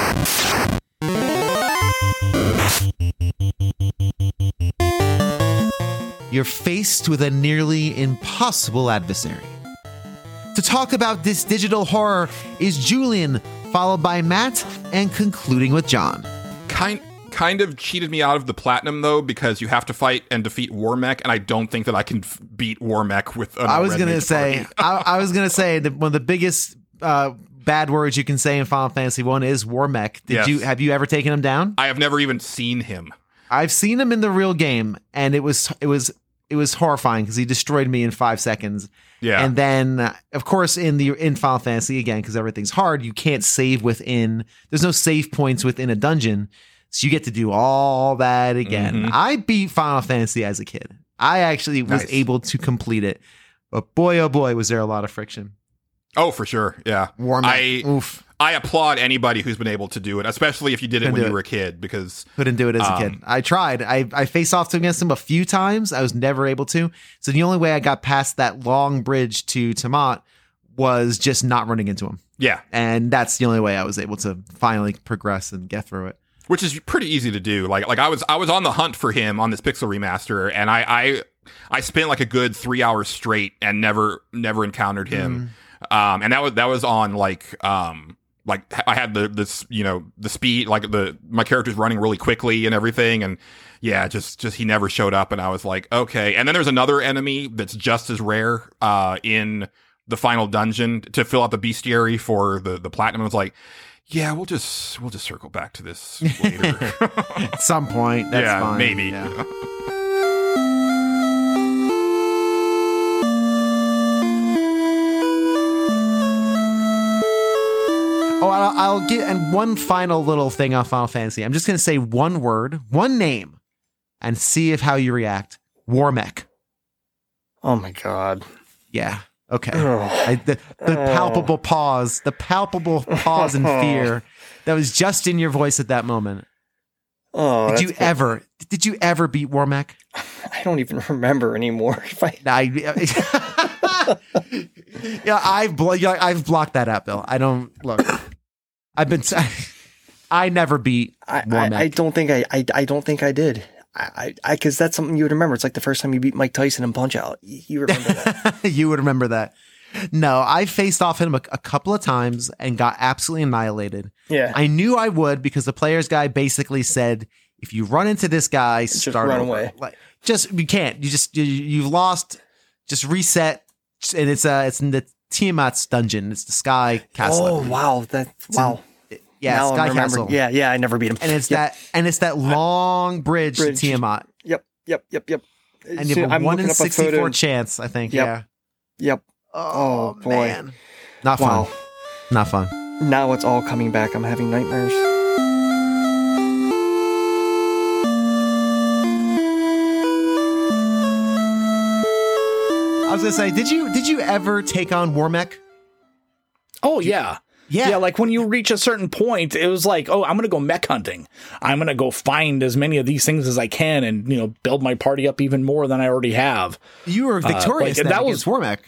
you're faced with a nearly impossible adversary. To talk about this digital horror is Julian, followed by Matt, and concluding with John. Kind kind of cheated me out of the platinum, though, because you have to fight and defeat Warmech, and I don't think that I can f- beat Warmech with an I was going to say, I, I was going to say that one of the biggest uh, bad words you can say in Final Fantasy One is Warmech. Did Yes. you have you ever taken him down? I have never even seen him. I've seen him in the real game, and it was it was it was horrifying because he destroyed me in five seconds. Yeah. And then, uh, of course, in the in Final Fantasy again, because everything's hard, you can't save within. There's no save points within a dungeon, so you get to do all that again. Mhm. I beat Final Fantasy as a kid. I actually was Nice. able to complete it, but boy, oh boy, was there a lot of friction. Oh, for sure. Yeah. Warmech, I oof, I applaud anybody who's been able to do it, especially if you did it Couldn't when do you it. were a kid, because couldn't do it as a Um, kid. I tried. I I faced off against him a few times. I was never able to. So the only way I got past that long bridge to Tiamat was just not running into him, yeah, and that's the only way I was able to finally progress and get through it. which is pretty easy to do. Like like I was I was on the hunt for him on this Pixel remaster, and I I, I spent like a good three hours straight and never never encountered him. Um, and that was that was on like um like I had the this you know the speed, like the my character's running really quickly and everything, and yeah, just just he never showed up, and I was like, okay. And then there's another enemy that's just as rare uh in the final dungeon to fill out the bestiary for the the platinum. I was like, yeah, we'll just we'll just circle back to this later. At some point, that's yeah, fine. maybe. Yeah. Oh, I'll, I'll get and one final little thing on Final Fantasy. I'm just going to say one word, one name, and see if how you react. Warmech. Oh my god. Yeah. Okay. Ugh. I, the the palpable pause, the palpable pause and fear that was just in your voice at that moment. Oh, Did that's you good. ever? Did you ever beat Warmech? I don't even remember anymore. If I, I, yeah, I've blo- yeah, I've blocked that out, Bill. I don't look. I've been. I never beat I, Warmech. I, I don't think I, I, I don't think I did. I, I, because that's something you would remember. It's like the first time you beat Mike Tyson in Punch Out. You you remember that? You would remember that. No, I faced off him a, a couple of times and got absolutely annihilated. Yeah. I knew I would because the player's guy basically said, if you run into this guy, Just start run over. away. Like, just you can't. You just you, you've lost. Just reset, and it's uh it's in the Tiamat's dungeon. It's the Sky Castle. Oh wow, that wow. yeah, Now I'm Sky remembering. Castle. Yeah, yeah. I never beat him. and it's Yep. that and it's that long bridge, Bridge. to Tiamat, Yep, yep, yep, yep. and you So have a I'm one in looking up a sixty-four photo. chance. I think. Yep. Yeah. Yep. Oh, Oh, boy. man. Not fun. Wow. Not fun. Now it's all coming back. I'm having nightmares. I was gonna say, did you did you ever take on Warmech? Oh yeah. Yeah. Yeah, like when you reach a certain point, it was like, oh, I'm gonna go mech hunting. I'm gonna go find as many of these things as I can, and you know, build my party up even more than I already have. You were victorious like, then that against was- Warmech.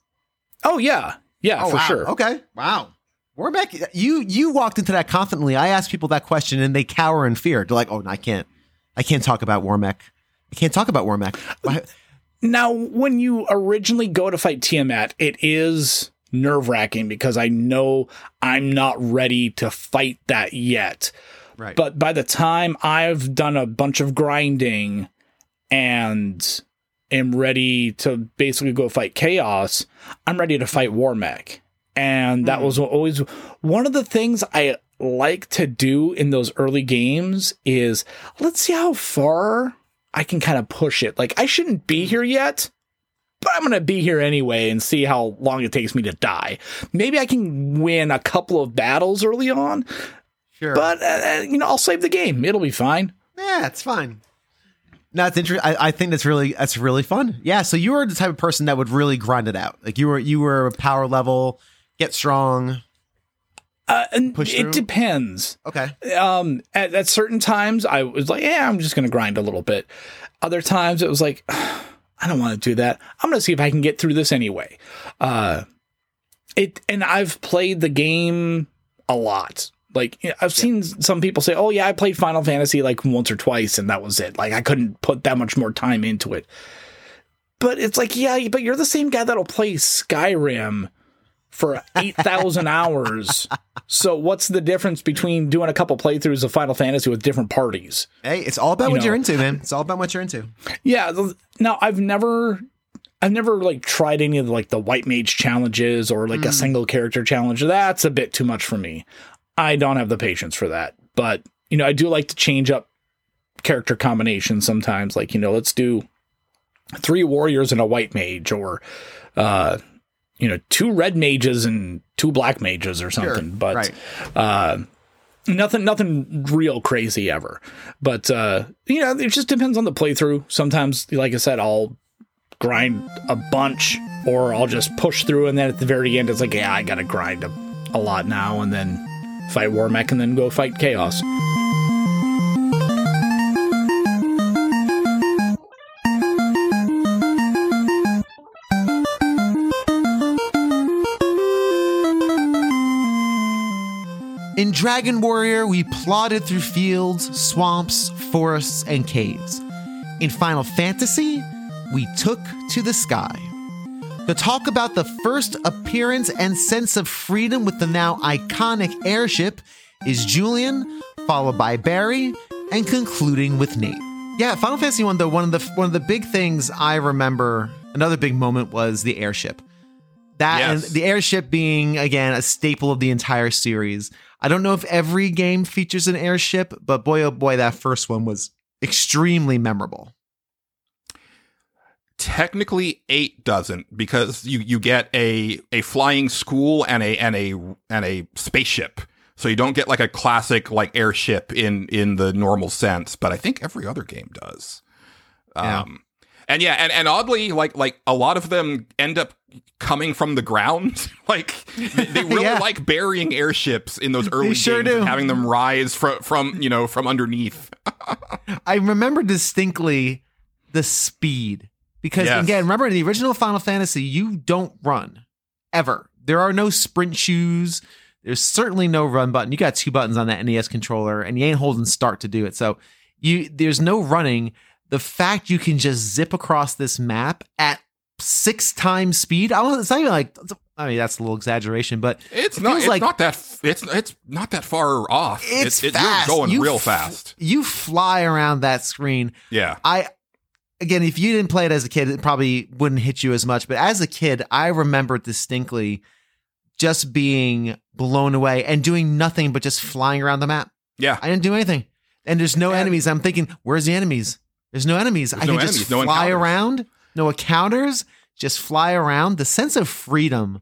Oh yeah, yeah, Oh, for wow. sure. Okay. Wow. Warmech, you you walked into that confidently. I asked people that question and they cower in fear. They're like, oh, I can't. I can't talk about Warmech. I can't talk about Warmech. Why- Now, when you originally go to fight Tiamat, it is nerve wracking because I know I'm not ready to fight that yet. Right. But by the time I've done a bunch of grinding and am ready to basically go fight Chaos, I'm ready to fight Warmech. And that was always one of the things I like to do in those early games is let's see how far I can kind of push it. Like I shouldn't be here yet, but I'm going to be here anyway and see how long it takes me to die. Maybe I can win a couple of battles early on, Sure. but uh, you know, I'll save the game. It'll be fine. Yeah, it's fine. No, it's interesting. I, I think that's really that's really fun. Yeah. So you were the type of person that would really grind it out. Like you were you were power level, get strong. Uh, and Push it through? depends. Okay. Um, at, at certain times, I was like, "Yeah, I'm just going to grind a little bit." Other times, it was like, "I don't want to do that. I'm going to see if I can get through this anyway." Uh, it and I've played the game a lot. Like you know, I've seen some people say, "Oh yeah, I played Final Fantasy like once or twice, and that was it. Like I couldn't put that much more time into it." But it's like, yeah, but you're the same guy that'll play Skyrim for eight thousand hours. So what's the difference between doing a couple playthroughs of Final Fantasy with different parties? Hey, it's all about You what know. you're into, man. It's all about what you're into. Yeah. th- Now I've never, I've never like tried any of the, like the white mage challenges or like mm. a single character challenge. That's a bit too much for me. I don't have the patience for that. But, you know, I do like to change up character combinations sometimes. Like, you know, let's do three warriors and a white mage, or, uh, you know, two red mages and two black mages or something. Sure. But, right. uh, Nothing, nothing real crazy ever, but uh, you know, it just depends on the playthrough. Sometimes, like I said, I'll grind a bunch, or I'll just push through, and then at the very end, it's like, yeah, I gotta grind a, a lot now, and then fight Warmech, and then go fight Chaos. In Dragon Warrior, we plodded through fields, swamps, forests, and caves. In Final Fantasy, we took to the sky. To talk about the first appearance and sense of freedom with the now iconic airship is Julian, followed by Barry, and concluding with Nate. Yeah, Final Fantasy one, though, one of the one of the big things I remember, another big moment was the airship. That yes. and the airship being, again, a staple of the entire series. I don't know if every game features an airship, but boy, oh boy, that first one was extremely memorable. Technically, eight doesn't, because you, you get a a flying school and a and a and a spaceship. So you don't get like a classic like airship in in the normal sense, but I think every other game does. Yeah. Um, and yeah, and, and oddly, like like a lot of them end up coming from the ground. Like they really yeah. like burying airships in those early they sure games do. and having them rise from from you know from underneath. I remember distinctly the speed, because yes. again, remember in the original Final Fantasy, you don't run ever. There are no sprint shoes. There's certainly no run button. You got two buttons on that N E S controller, and you ain't holding start to do it. So you there's no running. The fact you can just zip across this map at six times speed. I don't, it's not even like, I mean, that's a little exaggeration, but it's it not, it's like, not that, it's, it's not that far off. It's, it's fast. You're going you real f- fast. You fly around that screen. Yeah. I, again, if you didn't play it as a kid, it probably wouldn't hit you as much, but as a kid, I remember distinctly just being blown away and doing nothing but just flying around the map. Yeah. I didn't do anything. And there's no and, enemies. I'm thinking, where's the enemies? There's no enemies. There's I no can enemies, just no fly encounters. around. No encounters. Just fly around. The sense of freedom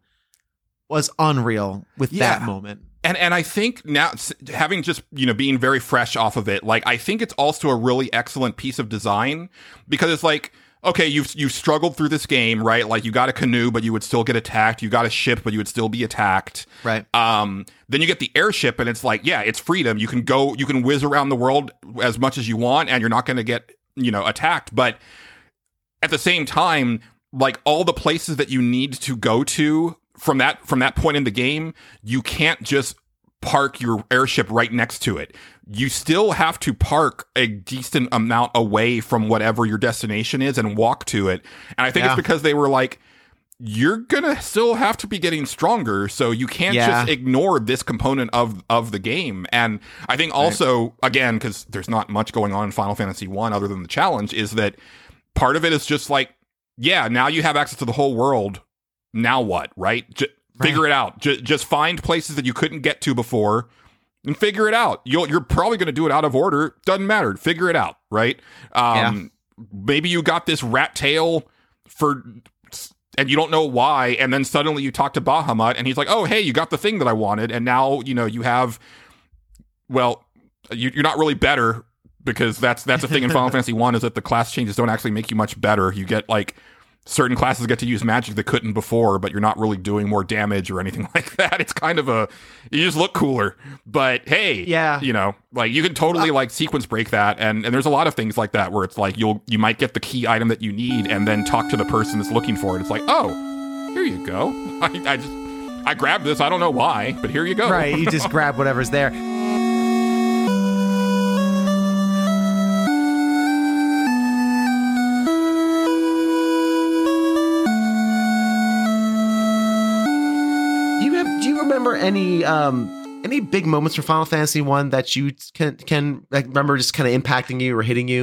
was unreal with yeah. that moment. And and I think now, having just, you know, being very fresh off of it, like, I think it's also a really excellent piece of design, because it's like, okay, you've you've struggled through this game, right? Like, you got a canoe, but you would still get attacked. You got a ship, but you would still be attacked. Right. Um. Then you get the airship, and it's like, yeah, it's freedom. You can go, you can whiz around the world as much as you want, and you're not going to get, you know, attacked. But at the same time, like, all the places that you need to go to from that from that point in the game, you can't just park your airship right next to it. You still have to park a decent amount away from whatever your destination is and walk to it. And I think yeah. it's because they were like, you're gonna still have to be getting stronger, so you can't yeah. just ignore this component of of the game. And I think also, right. again, because there's not much going on in Final Fantasy one other than the challenge, is that part of it is just like, yeah, now you have access to the whole world. Now what, right? J- right. Figure it out. J- just find places that you couldn't get to before and figure it out. You'll, you're probably going to do it out of order. Doesn't matter. Figure it out, right? Um, yeah. Maybe you got this rat tail for... and you don't know why, and then suddenly you talk to Bahamut, and he's like, oh, hey, you got the thing that I wanted, and now, you know, you have... Well, you, you're not really better, because that's that's the thing in Final Fantasy one, is that the class changes don't actually make you much better. You get, like... certain classes get to use magic that couldn't before, but you're not really doing more damage or anything like that. It's kind of a, you just look cooler. But hey, yeah, you know, like, you can totally like sequence break that, and and there's a lot of things like that where it's like you'll you might get the key item that you need and then talk to the person that's looking for it. It's like, oh, here you go. I, I just I grabbed this. I don't know why, but here you go. Right, you just grab whatever's there. Remember any um any big moments from Final Fantasy one that you can can like, remember just kind of impacting you or hitting you?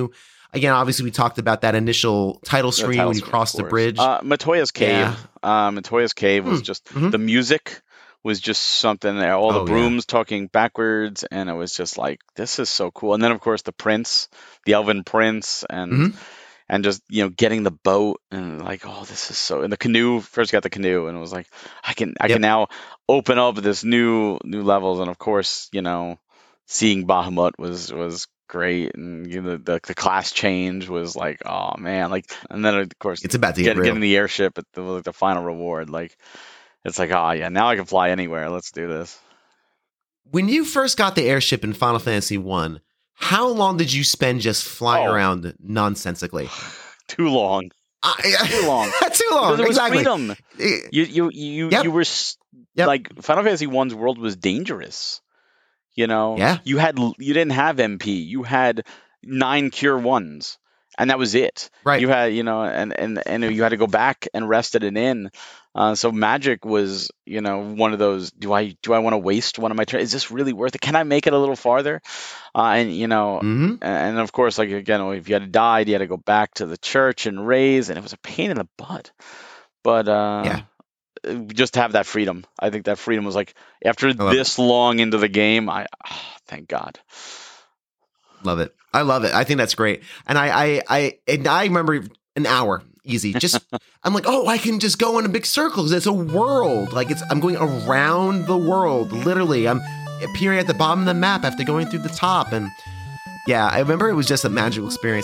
Again, obviously, we talked about that initial title screen title when you screen, cross of the course. bridge. Uh, Matoya's Cave. Yeah. Uh, Matoya's Cave was Hmm. just Mhm. the music was just something there. All the Oh, yeah. brooms talking backwards, and it was just like, this is so cool. And then, of course, the prince, the elven prince, and Mhm. and just you know getting the boat and like, oh, this is so. And the canoe, first got the canoe, and it was like, I can I Yep. can now open up this new new levels. And of course, you know, seeing Bahamut was was great, and you know, the the class change was like, oh man, like, and then of course It's about to get get, real. getting the airship at the like, the final reward, like. It's like, oh, yeah, now I can fly anywhere. Let's do this. When you first got the airship in Final Fantasy One, how long did you spend just flying Oh. around nonsensically? Too long. I, Too long. Too long. Because it was exactly. freedom. Eh, You you you Yep. you were s Yep. like Final Fantasy One's world was dangerous. You know, Yeah. you had you didn't have M P. You had nine cure ones, and that was it. Right. You had you know, and and and you had to go back and rest at an inn. Uh, so magic was, you know, one of those. Do I do I want to waste one of my turns? Is this really worth it? Can I make it a little farther? Uh, and you know, Mhm. and of course, like again, if you had died, you had to go back to the church and raise, and it was a pain in the butt. But uh, Yeah. just to have that freedom, I think that freedom was like after love this long into the game, I oh, thank God. Love it. I love it. I think that's great. And I, I, I, and I remember an hour easy. Just, I'm like, oh, I can just go in a big circle because it's a world. Like it's, I'm going around the world. Literally, I'm appearing at the bottom of the map after going through the top. And yeah, I remember it was just a magical experience.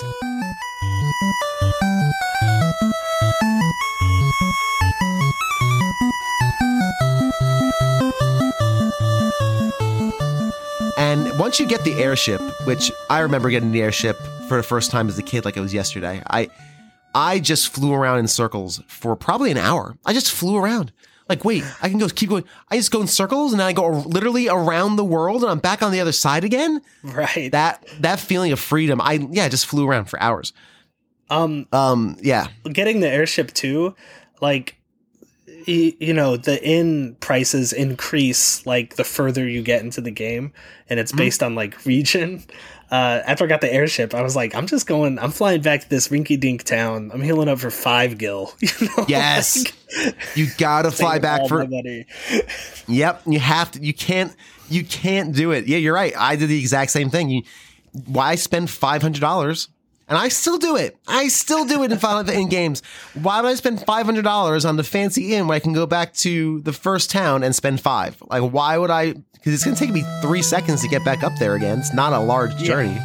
And once you get the airship, which I remember getting the airship for the first time as a kid, like it was yesterday, I I just flew around in circles for probably an hour. I just flew around. Like, wait, I can go keep going. I just go in circles and then I go literally around the world and I'm back on the other side again. Right. That that feeling of freedom, I yeah, just flew around for hours. Um, Um, yeah. getting the airship too, like, y- you know, the inn prices increase like the further you get into the game, and it's based on like region. Uh, after I got the airship, I was like, I'm just going, I'm flying back to this rinky dink town. I'm healing up for five gil. You know? Yes. Like, You gotta fly saving back all for my money. Yep, you have to. You can't. You can't do it. Yeah, you're right. I did the exact same thing. You, why spend five hundred dollars? And I still do it. I still do it in Final in games. Why would I spend five hundred dollars on the fancy inn when I can go back to the first town and spend five? Like, why would I? Because it's gonna take me three seconds to get back up there again. It's not a large journey.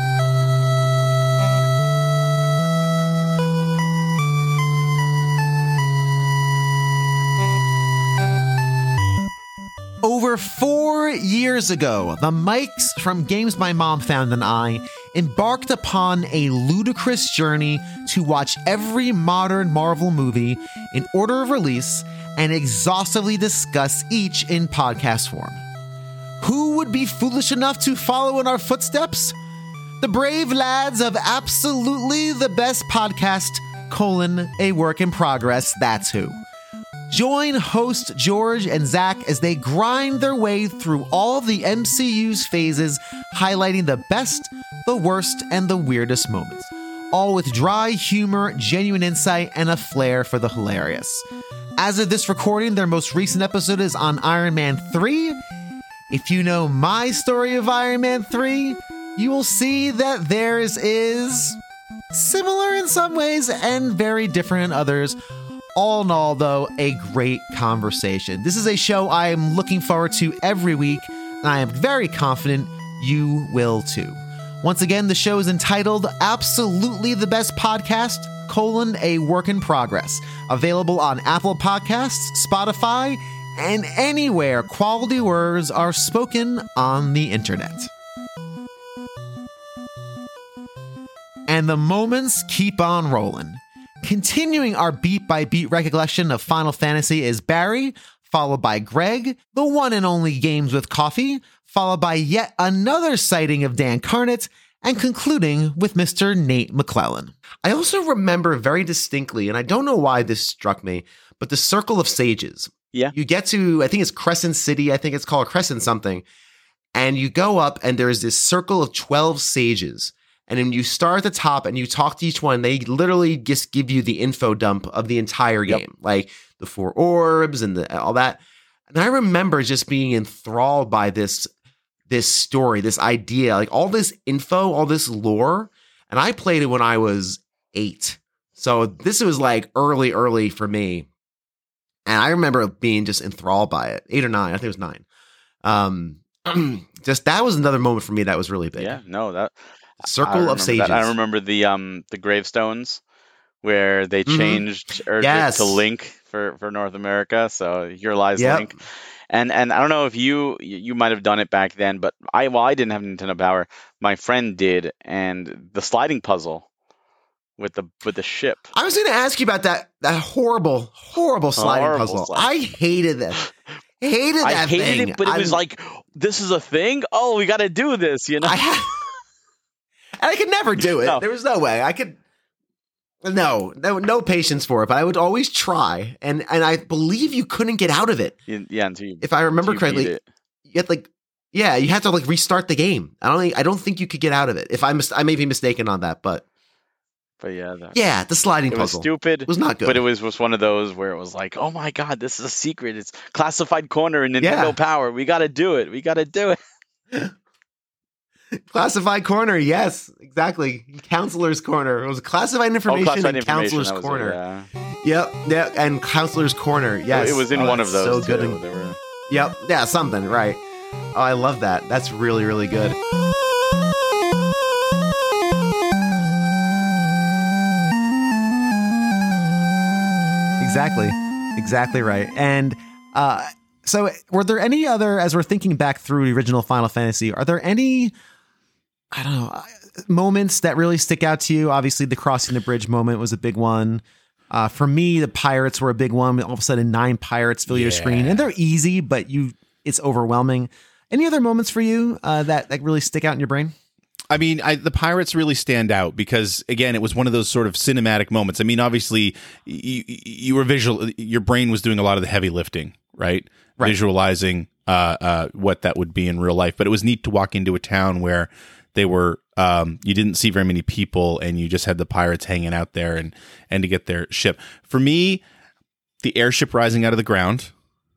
Over four years ago, the Mikes from Games My Mom Found and I embarked upon a ludicrous journey to watch every modern Marvel movie in order of release and exhaustively discuss each in podcast form. Who would be foolish enough to follow in our footsteps? The brave lads of Absolutely the Best Podcast, colon, a work in progress, that's who. Join host George and Zach as they grind their way through all of the M C U's phases, highlighting the best, the worst, and the weirdest moments. All with dry humor, genuine insight, and a flair for the hilarious. As of this recording, their most recent episode is on Iron Man three. If you know my story of Iron Man three, you will see that theirs is similar in some ways and very different in others. All in all, though, a great conversation. This is a show I am looking forward to every week, and I am very confident you will too. Once again, the show is entitled Absolutely the Best Podcast, colon, a work in progress. Available on Apple Podcasts, Spotify, and anywhere quality words are spoken on the internet. And the moments keep on rolling. Continuing our beat-by-beat recollection of Final Fantasy is Barry, followed by Greg, the one and only Games with Coffee, followed by yet another sighting of Dan Carnett, and concluding with Mister Nate McClellan. I also remember very distinctly, and I don't know why this struck me, but the Circle of Sages. Yeah. You get to, I think it's Crescent City, I think it's called Crescent something, and you go up and there's this circle of twelve sages. And then you start at the top and you talk to each one. They literally just give you the info dump of the entire game, yep. like the four orbs and the, all that. And I remember just being enthralled by this, this story, this idea, like all this info, all this lore. And I played it when I was eight. So this was like early, early for me. And I remember being just enthralled by it. Eight or nine. I think it was nine. Um, just that was another moment for me that was really big. Yeah, no, that Circle of Sages. That. I remember the um the gravestones where they changed mm-hmm. Erdrick yes. to Link for, for North America. So here lies yep. Link. And and I don't know if you you might have done it back then, but I well I didn't have Nintendo Power. My friend did, and the sliding puzzle with the with the ship. I was going to ask you about that that horrible horrible sliding horrible puzzle. Sliding. I hated that. Hated that I hated thing. it, but it I'm, was like, this is a thing? Oh, we got to do this, you know? I ha- and I could never do it. No. There was no way. I could, no, no, no patience for it, but I would always try. And and I believe you couldn't get out of it. Yeah, until you, if I remember you correctly, it. you had like, yeah, you had to like restart the game. I don't think, I don't think you could get out of it. If I mis- I may be mistaken on that, but. But yeah, the, yeah, the sliding it puzzle was stupid. It was not good, but it was was one of those where it was like, oh my god, this is a secret. It's classified corner in Nintendo yeah. Power. We got to do it. We got to do it. Classified corner, yes, exactly. Counselor's corner. It was classified information oh, classified and information. Counselor's corner. It, yeah. Yep, yeah, and Counselor's corner. Yes, it was in oh, one of those. So good. Too. They were... Yep, yeah, something right. Oh, I love that. That's really, really good. Exactly. Exactly right. And uh, so were there any other, as we're thinking back through the original Final Fantasy, are there any, I don't know, moments that really stick out to you? Obviously, the crossing the bridge moment was a big one. Uh, for me, the pirates were a big one. All of a sudden, nine pirates fill yeah. your screen. And they're easy, but you it's overwhelming. Any other moments for you uh, that, that really stick out in your brain? I mean, I, the pirates really stand out because, again, it was one of those sort of cinematic moments. I mean, obviously, you, you were visual. Your brain was doing a lot of the heavy lifting, right? right. Visualizing uh, uh, what that would be in real life. But it was neat to walk into a town where they were. Um, you didn't see very many people, and you just had the pirates hanging out there, and and to get their ship. For me, the airship rising out of the ground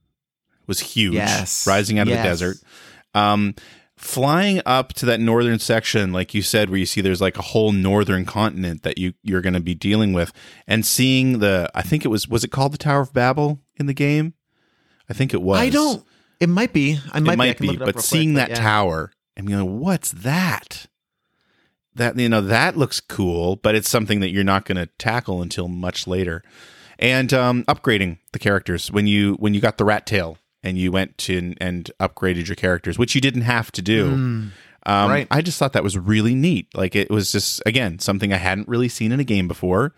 was huge. Yes, rising out yes. of the desert. Um, Flying up to that northern section, like you said, where you see there's like a whole northern continent that you, you're going to be dealing with, and seeing the, I think it was, was it called the Tower of Babel in the game? I think it was. I don't, it might be. I might it might be, be, but seeing quick, that but yeah. tower, and you know, what's that? That, you know, that looks cool, but it's something that you're not going to tackle until much later. And um, upgrading the characters when you, when you got the rat tail. And you went to and upgraded your characters, which you didn't have to do. Mm, um, right. I just thought that was really neat. Like it was just, again, something I hadn't really seen in a game before,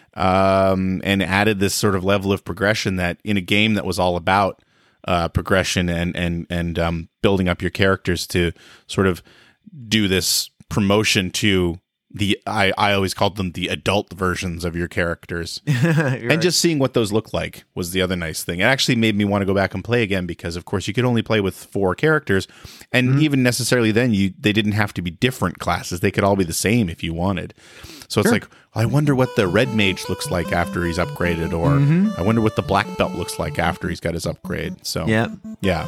um, and added this sort of level of progression that in a game that was all about uh, progression and and and um, building up your characters to sort of do this promotion to the I, I always called them the adult versions of your characters. And right. just seeing what those look like was the other nice thing. It actually made me want to go back and play again because, of course, you could only play with four characters. And mm-hmm. even necessarily then, you they didn't have to be different classes. They could all be the same if you wanted. So it's sure. like, I wonder what the red mage looks like after he's upgraded, or mm-hmm. I wonder what the black belt looks like after he's got his upgrade. So, yeah. yeah.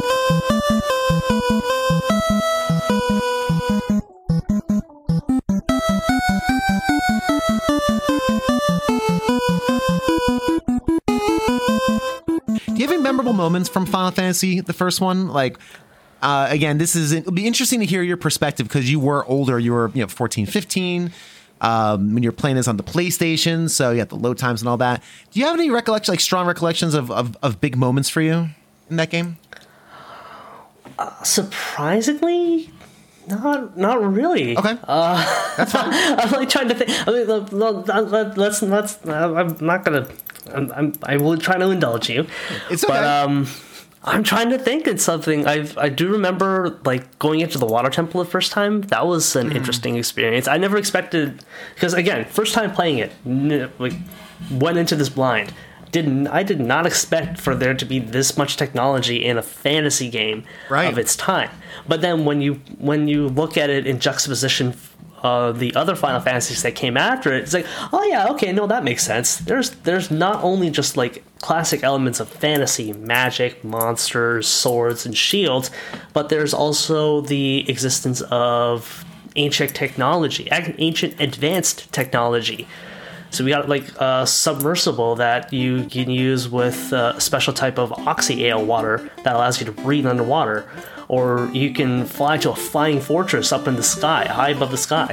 Do you have any memorable moments from Final Fantasy, the first one? Like, uh, again, this is, it'll be interesting to hear your perspective because you were older. You were, you know, fourteen, fifteen um, when you're playing this on the PlayStation. So you had the load times and all that. Do you have any recollection, like strong recollections of, of, of big moments for you in that game? Uh, surprisingly, Not, not really. Okay, uh, that's fine. I'm like trying to think. I mean, let, let, let's let's. I'm not gonna. I'm, I'm. I will try to indulge you. It's okay. But um, I'm trying to think. It's something I I do remember, like going into the water temple the first time. That was an mm. interesting experience. I never expected, because again, first time playing it, like went into this blind. Didn't I did not expect for there to be this much technology in a fantasy game right. of its time. But then when you when you look at it in juxtaposition uh, the other Final Fantasies that came after it, it's like, oh yeah, okay, no, that makes sense. There's there's not only just like classic elements of fantasy, magic, monsters, swords, and shields, but there's also the existence of ancient technology, ancient advanced technology. So we got like a submersible that you can use with a special type of oxy ale water that allows you to breathe underwater. Or you can fly to a flying fortress up in the sky, high above the sky.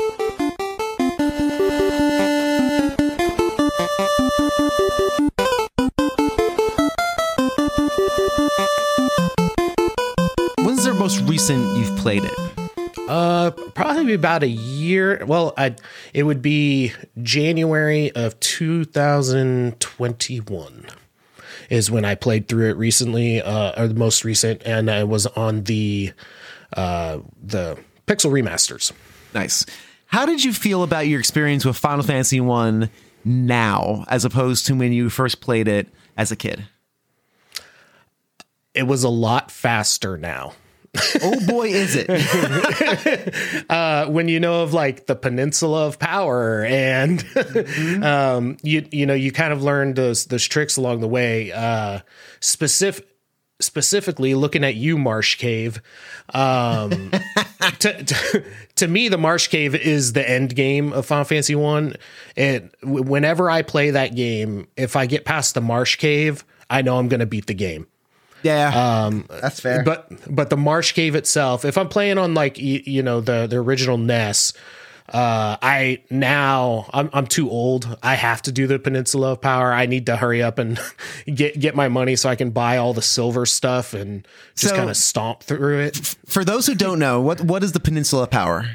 When's the most recent you've played it? Uh, probably about a year. Well, I it would be January of two thousand twenty-one is when I played through it recently, uh, or the most recent, and I was on the uh, the Pixel remasters. Nice. How did you feel about your experience with Final Fantasy one now, as opposed to when you first played it as a kid? It was a lot faster now. Oh boy, is it. uh, when you know of like the Peninsula of Power and mm-hmm. um, you you know, you kind of learned those those tricks along the way. Uh, specific specifically looking at you, Marsh Cave. Um, to, to to me, the Marsh Cave is the end game of Final Fantasy one. And whenever I play that game, if I get past the Marsh Cave, I know I'm going to beat the game. Yeah, um, that's fair. But but the Marsh Cave itself, if I'm playing on like you, you know the the original N E S, uh, I now I'm I'm too old. I have to do the Peninsula of Power. I need to hurry up and get get my money so I can buy all the silver stuff and just so, kind of stomp through it. For those who don't know, what what is the Peninsula of Power?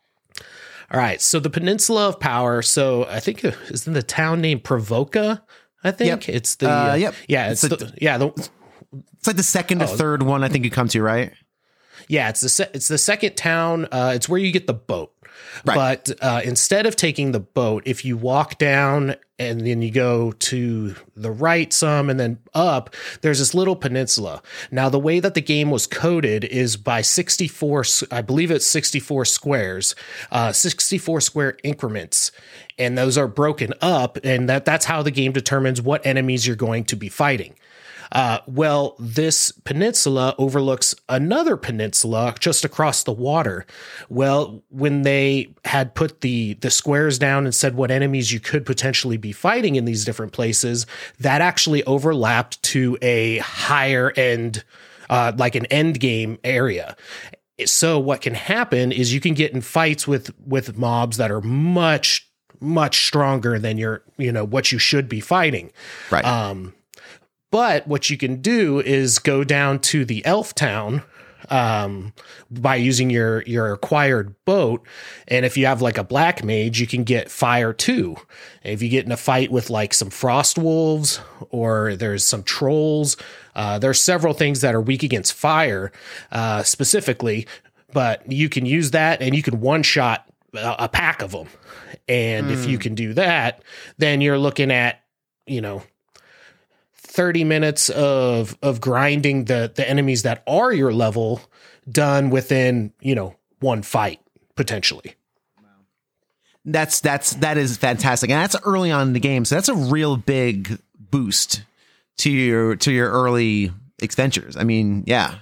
All right, so the Peninsula of Power. So I think it's in the town named Provoca. I think yep. it's the uh, uh, yep. yeah it's, it's the, the yeah the. It's like the second or oh, third one I think you come to, right? Yeah, it's the se- it's the second town. Uh, it's where you get the boat. Right. But uh, instead of taking the boat, if you walk down and then you go to the right some and then up, there's this little peninsula. Now, the way that the game was coded is by sixty-four, I believe it's sixty-four squares, uh, sixty-four square increments. And those are broken up. And that that's how the game determines what enemies you're going to be fighting. Uh, well, this peninsula overlooks another peninsula just across the water. Well, when they had put the, the squares down and said what enemies you could potentially be fighting in these different places, that actually overlapped to a higher end, uh, like an end game area. So what can happen is you can get in fights with, with mobs that are much, much stronger than your, you know, what you should be fighting. Right. Um, But what you can do is go down to the elf town um, by using your, your acquired boat. And if you have like a black mage, you can get fire too. And if you get in a fight with like some frost wolves or there's some trolls, uh, there's several things that are weak against fire uh, specifically, but you can use that and you can one shot a, a pack of them. And mm. if you can do that, then you're looking at, you know, thirty minutes of of grinding the the enemies that are your level done within, you know, one fight potentially. That's that's that is fantastic. And that's early on in the game. So that's a real big boost to your to your early adventures. I mean, yeah.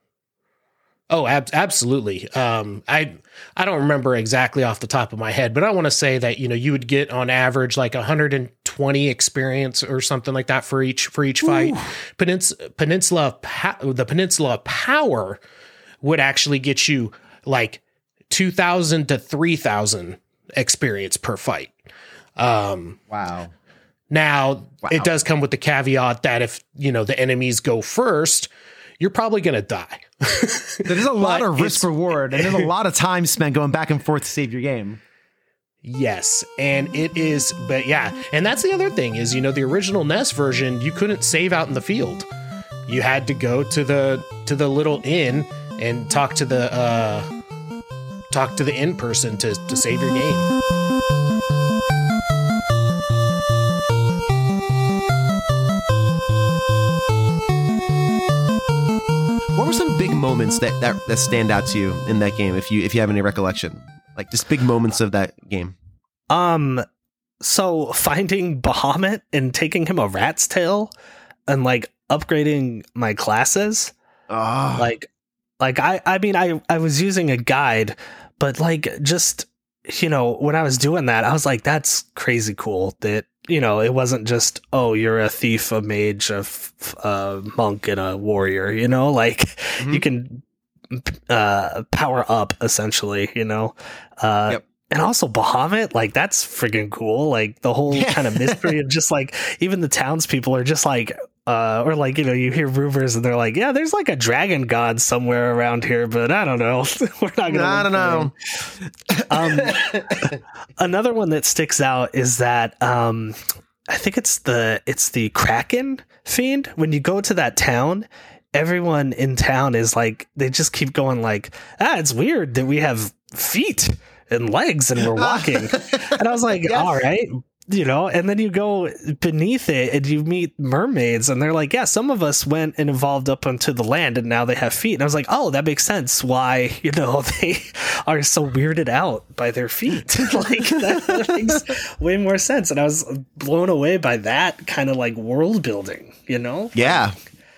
Oh, ab- absolutely. Um, I I don't remember exactly off the top of my head, but I want to say that, you know, you would get on average like one hundred twenty experience or something like that for each for each fight. Penins- Peninsula of pa- the Peninsula of Power would actually get you like two thousand to three thousand experience per fight. Um, wow. Now, wow. It does come with the caveat that if, you know, the enemies go first, you're probably going to die. There's a lot of risk reward, and there's a lot of time spent going back and forth to save your game. Yes, and it is, but yeah, and that's the other thing is, you know, the original N E S version, you couldn't save out in the field. You had to go to the to the little inn and talk to the uh, talk to the inn person to to save your game. What were some big moments that, that that stand out to you in that game, if you if you have any recollection? Like just big moments of that game. Um, so finding Bahamut and taking him a rat's tail and like upgrading my classes. Oh. Like, like I, I mean, I, I was using a guide, but like just, you know, when I was doing that, I was like, that's crazy cool that, you know, it wasn't just, oh, you're a thief, a mage, a, f- a monk, and a warrior, you know, like mm-hmm. you can uh, power up essentially, you know. Uh, yep. And also Bahamut, like that's friggin' cool. Like the whole yeah. kind of mystery of just like, even the townspeople are just like, uh, or like, you know, you hear rumors and they're like, yeah, there's like a dragon god somewhere around here, but I don't know. We're not going to. I don't know. um, another one that sticks out is that um, I think it's the it's the Kraken fiend. When you go to that town, everyone in town is like, they just keep going like, ah, it's weird that we have feet and legs and we're walking. And I was like, yes. all right. You know, and then you go beneath it and you meet mermaids and they're like, yeah, some of us went and evolved up onto the land and now they have feet. And I was like, oh, that makes sense why, you know, they are so weirded out by their feet. Like that, that makes way more sense. And I was blown away by that kind of like world building, you know? Yeah.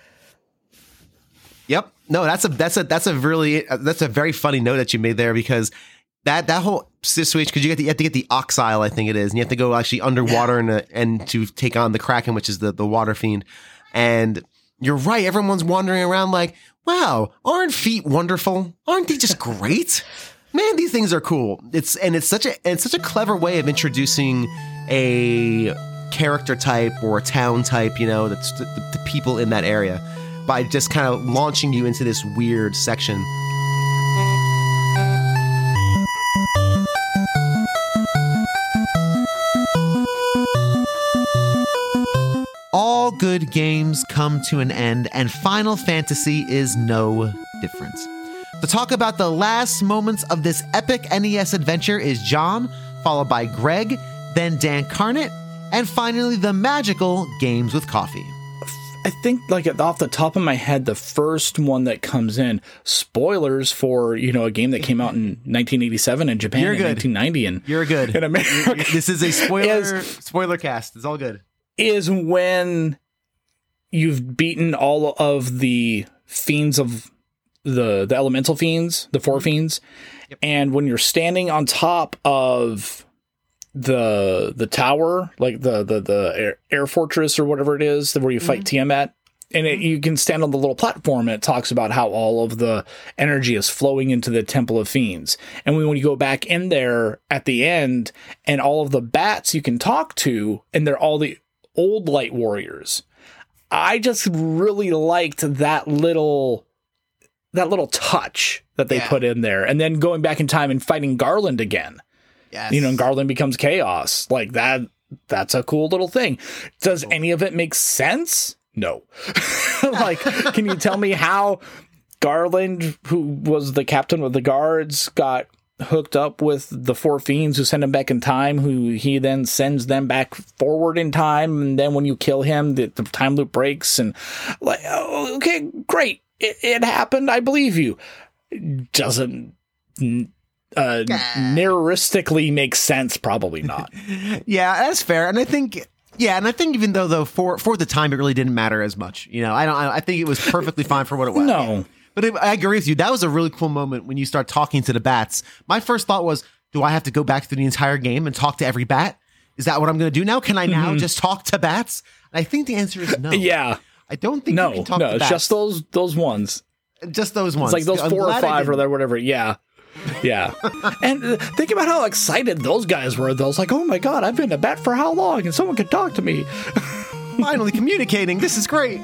Yep. No, that's a, that's a, that's a really, that's a very funny note that you made there because That that whole situation, because you, you have to get the Oxile, I think it is, and you have to go actually underwater yeah. and uh, and to take on the Kraken, which is the, the water fiend. And you're right, everyone's wandering around like, wow, aren't feet wonderful? Aren't they just great? Man, these things are cool. It's and it's such a and it's such a clever way of introducing a character type or a town type, you know, that's the, the people in that area, by just kind of launching you into this weird section. All good games come to an end, and Final Fantasy is no different. To talk about the last moments of this epic N E S adventure is John, followed by Greg, then Dan Carnett, and finally the magical Games with Coffee. I think, like, off the top of my head, the first one that comes in, spoilers for, you know, a game that came out in nineteen eighty-seven in Japan, You're in good. nineteen ninety, and You're good. in America. This is a spoiler is, spoiler cast. It's all good. Is when you've beaten all of the fiends of the the elemental fiends, the four fiends, yep. and when you're standing on top of the the tower, like the the the air, air fortress or whatever it is, where you fight mm-hmm. Tiamat, and it, you can stand on the little platform, and it talks about how all of the energy is flowing into the Temple of Fiends. And when you go back in there at the end, and all of the bats you can talk to, and they're all the old light warriors. I just really liked that little that little touch that they yeah. put in there. And then going back in time and fighting Garland again. Yes. You know, and Garland becomes Chaos. Like that that's a cool little thing. Does any of it make sense? No. Like, can you tell me how Garland, who was the captain of the guards, got hooked up with the four fiends who send him back in time, who he then sends them back forward in time, and then when you kill him, the, the time loop breaks, and like, oh, okay, great, it, it happened, I believe you. Doesn't uh, narratively make sense, probably not. Yeah, that's fair, and I think. Yeah, and I think even though though for for the time it really didn't matter as much, you know, I don't. I think it was perfectly fine for what it was. No. Yeah. But it, I agree with you. That was a really cool moment when you start talking to the bats. My first thought was, do I have to go back through the entire game and talk to every bat? Is that what I'm going to do now? Can I now mm-hmm. just talk to bats? And I think the answer is no. Yeah. I don't think no, you can talk no, to bats. No, it's just those those ones. Just those ones. It's like those I'm four or five or whatever. Yeah. Yeah. And uh, think about how excited those guys were. Those like, oh my God, I've been a bat for how long? And someone could talk to me. Finally communicating. This is great.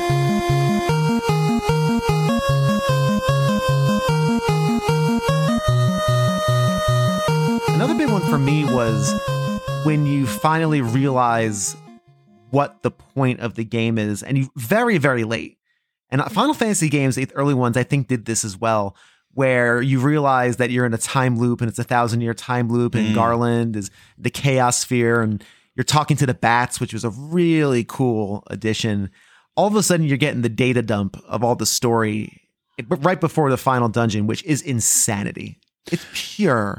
Another big one for me was when you finally realize what the point of the game is, and you very, very late. And Final Fantasy games, the early ones, I think did this as well, where you realize that you're in a time loop and it's a thousand year time loop, and mm. Garland is the Chaos Sphere, and you're talking to the bats, which was a really cool addition. All of a sudden you're getting the data dump of all the story right before the final dungeon, which is insanity. It's pure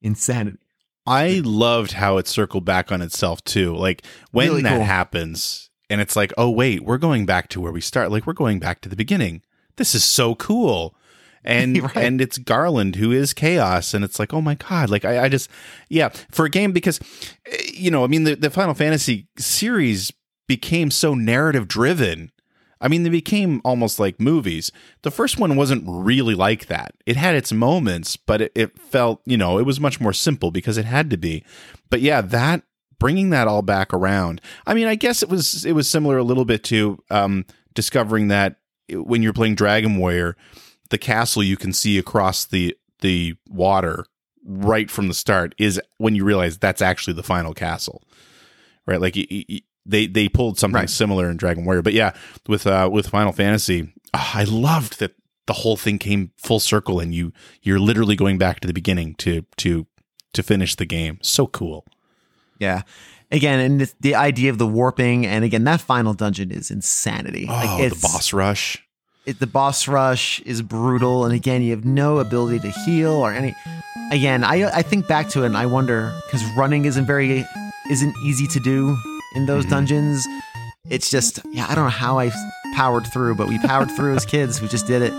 insanity. I loved how it circled back on itself too. Like when Really that cool. happens and it's like, oh wait, we're going back to where we start. Like we're going back to the beginning. This is so cool. And Right. and it's Garland who is chaos. And it's like, oh my God. Like I, I just, yeah, for a game because, you know, I mean, the, the Final Fantasy series became so narrative driven. I mean, they became almost like movies. The first one wasn't really like that. It had its moments, but it, it felt, you know, it was much more simple because it had to be. But yeah, that bringing that all back around. I mean, I guess it was it was similar a little bit to um, discovering that when you're playing Dragon Warrior, the castle you can see across the the water right from the start is when you realize that's actually the final castle, right? Like y- y- they they pulled something Right. similar in Dragon Warrior, but yeah, with uh, with Final Fantasy, oh, I loved that the whole thing came full circle, and you you're literally going back to the beginning to to to finish the game. So cool. Yeah. Again, and this, the idea of the warping, and again, that final dungeon is insanity. Oh, like the it's, boss rush. It, the boss rush is brutal, and again, you have no ability to heal or any. Again, I I think back to it, and I wonder because running isn't very isn't easy to do in those Mhm. dungeons. It's just yeah, I don't know how I powered through, but we powered through as kids. We just did it.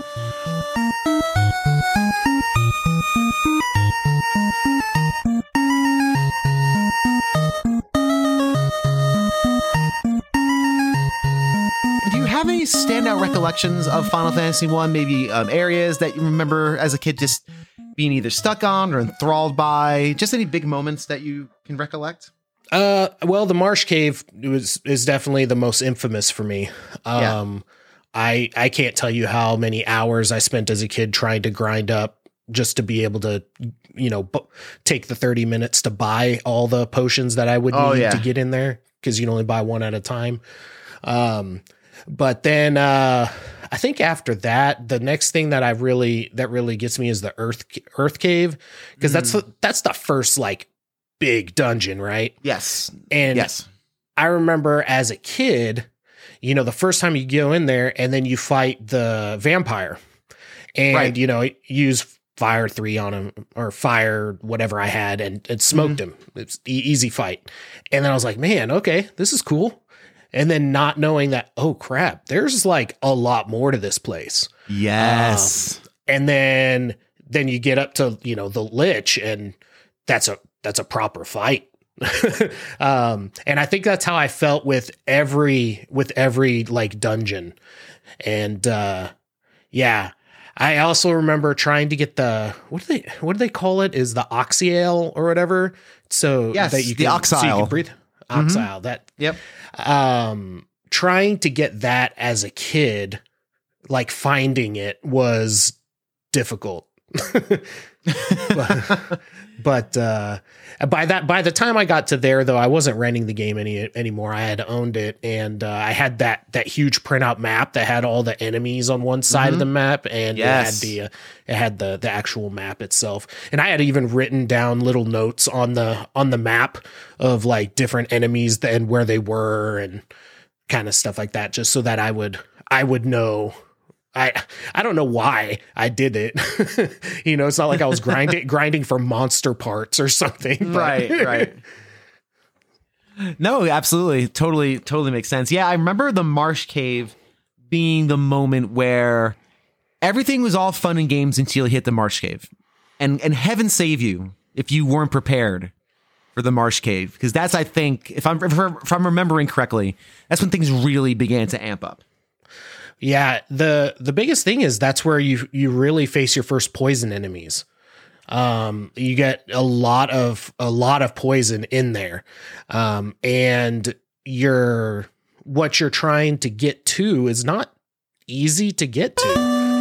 Do you have any standout recollections of Final Fantasy One? Maybe um, areas that you remember as a kid just being either stuck on or enthralled by? Just any big moments that you can recollect? Uh, well, the Marsh Cave was is definitely the most infamous for me. Um, I I can't tell you how many hours I spent as a kid trying to grind up just to be able to, you know, bu- take the thirty minutes to buy all the potions that I would Oh, need yeah. to get in there, because you can only buy one at a time. Um, but then uh, I think after that, the next thing that I really that really gets me is the Earth Earth Cave, because that's the, that's the first like big dungeon, right? Yes. And Yes. I remember as a kid, you know, the first time you go in there and then you fight the vampire and, Right. you know, use fire three on him or fire whatever I had and, and smoked him. It's e- easy fight. And then I was like, man, okay, this is cool. And then not knowing that, oh crap, there's like a lot more to this place. Yes. And then, then you get up to, you know, the Lich, and that's a, that's a proper fight. um, and I think that's how I felt with every, with every like dungeon. And, uh, yeah, I also remember trying to get the, what do they, what do they call it? Is the Oxyale or whatever. So Yes, that you the can, so you Oxyle. can breathe. Oxyle, that, Yep. um, trying to get that as a kid, like finding it was difficult. but, but uh, by that, by the time I got to there, though, I wasn't renting the game any anymore. I had owned it, and uh, I had that that huge printout map that had all the enemies on one side of the map, and Yes. it had the uh, it had the the actual map itself. And I had even written down little notes on the on the map of like different enemies and where they were and kind of stuff like that, just so that I would I would know. I I don't know why I did it. You know, it's not like I was grinding grinding for monster parts or something. but- Right, right. No, absolutely. Totally, totally makes sense. Yeah, I remember the Marsh Cave being the moment where everything was all fun and games until you hit the Marsh Cave. And and heaven save you if you weren't prepared for the Marsh Cave. Because that's, I think, if I'm if I'm if I'm remembering correctly, that's when things really began to amp up. Yeah, the the biggest thing is that's where you you really face your first poison enemies. Um, you get a lot of a lot of poison in there, um, and you're what you're trying to get to is not easy to get to.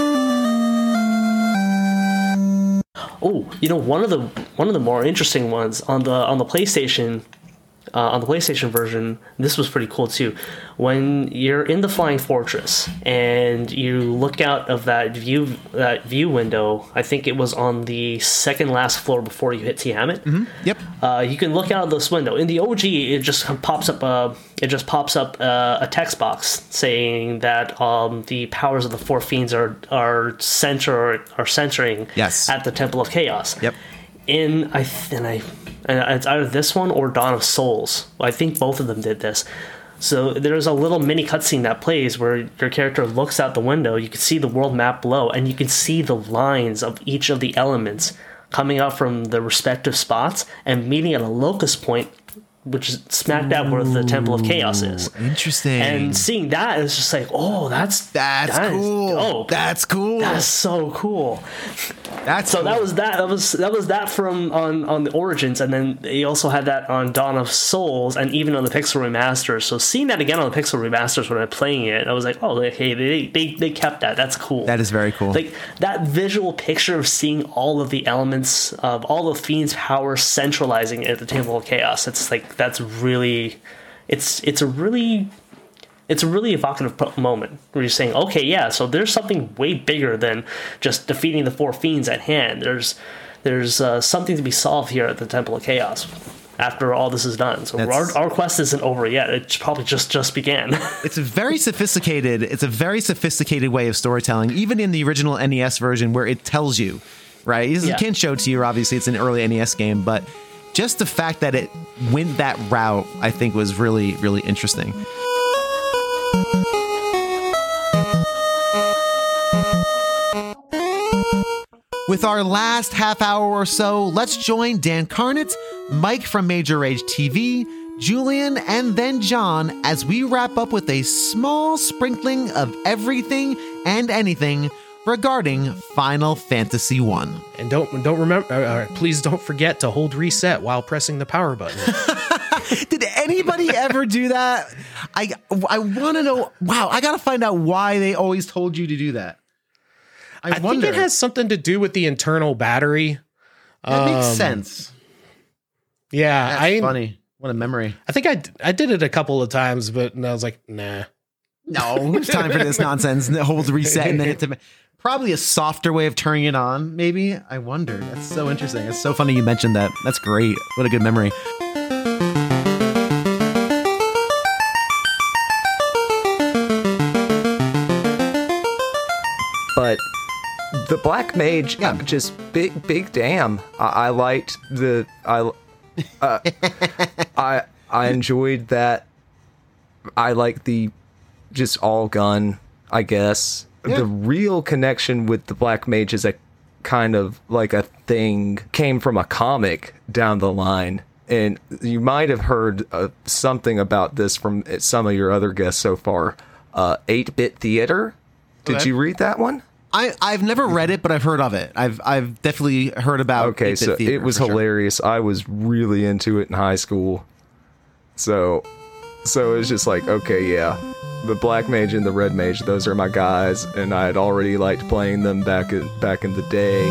Oh, you know, one of the one of the more interesting ones on the on the PlayStation. Uh, on the PlayStation version, this was pretty cool too. When you're in the Flying Fortress and you look out of that view that view window, I think it was on the second last floor before you hit Tiamat. Mm-hmm. Yep. Uh, you can look out of this window. In the O G, it just pops up. Uh, it just pops up uh, a text box saying that um, the powers of the four fiends are are center are centering Yes. at the Temple of Chaos. Yep. in I th- and I and it's either this one or Dawn of Souls. I think both of them did this. So there's a little mini cutscene that plays where your character looks out the window. You can see the world map below, and you can see the lines of each of the elements coming out from the respective spots and meeting at a locus point, which is smack dab where the Temple of Chaos is. Interesting. And seeing that is just like, oh, that's that's that cool. dope. That's cool. That's so cool. That's so cool. that was that. That was that was that from on on the Origins, and then they also had that on Dawn of Souls, and even on the Pixel Remasters. So seeing that again on the Pixel Remasters when I'm playing it, I was like, oh, hey, they they they kept that. That's cool. That is very cool. Like that visual picture of seeing all of the elements of all of Fiend's power centralizing at the Temple of Chaos. It's like that's really, it's it's a really. It's a really evocative moment where you're saying, okay, yeah, so there's something way bigger than just defeating the four fiends at hand. There's there's uh, something to be solved here at the Temple of Chaos after all this is done. So our, our quest isn't over yet. It probably just, just began. It's a very sophisticated, it's a very sophisticated way of storytelling, even in the original N E S version where it tells you, right? You Yeah. can't show it to you, obviously, it's an early N E S game, but just the fact that it went that route, I think was really, really interesting. With our last half hour or so, let's join Dan Carnett, Mike from Major Rage T V, Julian, and then John as we wrap up with a small sprinkling of everything and anything regarding Final Fantasy one. And don't don't remember. Uh, please don't forget to hold reset while pressing the power button. Did anybody ever do that? I I want to know. Wow, I got to find out why they always told you to do that. I, I wonder. think it has something to do with the internal battery. That makes Um, sense. Yeah, That's I funny. What a memory. I think I I did it a couple of times, but I was like, nah. No, it's time for this nonsense. Hold reset and then hit the. Probably a softer way of turning it on, maybe. I wonder. That's so interesting. It's so funny you mentioned that. That's great. What a good memory. But the Black Mage, Yeah. just big, big damn. I, I liked the I, uh, I I enjoyed that. I like the just all gun, I guess. Yeah. The real connection with the Black Mage is a kind of like a thing came from a comic down the line. And you might have heard uh, something about this from some of your other guests so far. Uh, eight-Bit Theater. Did Okay. you read that one? I, I've never read it, but I've heard of it. I've I've definitely heard about Okay, eight-Bit so Theater, it was for sure. hilarious. I was really into it in high school. So so it was just like, okay, yeah. The Black Mage and the Red Mage, those are my guys, and I had already liked playing them back in, back in the day.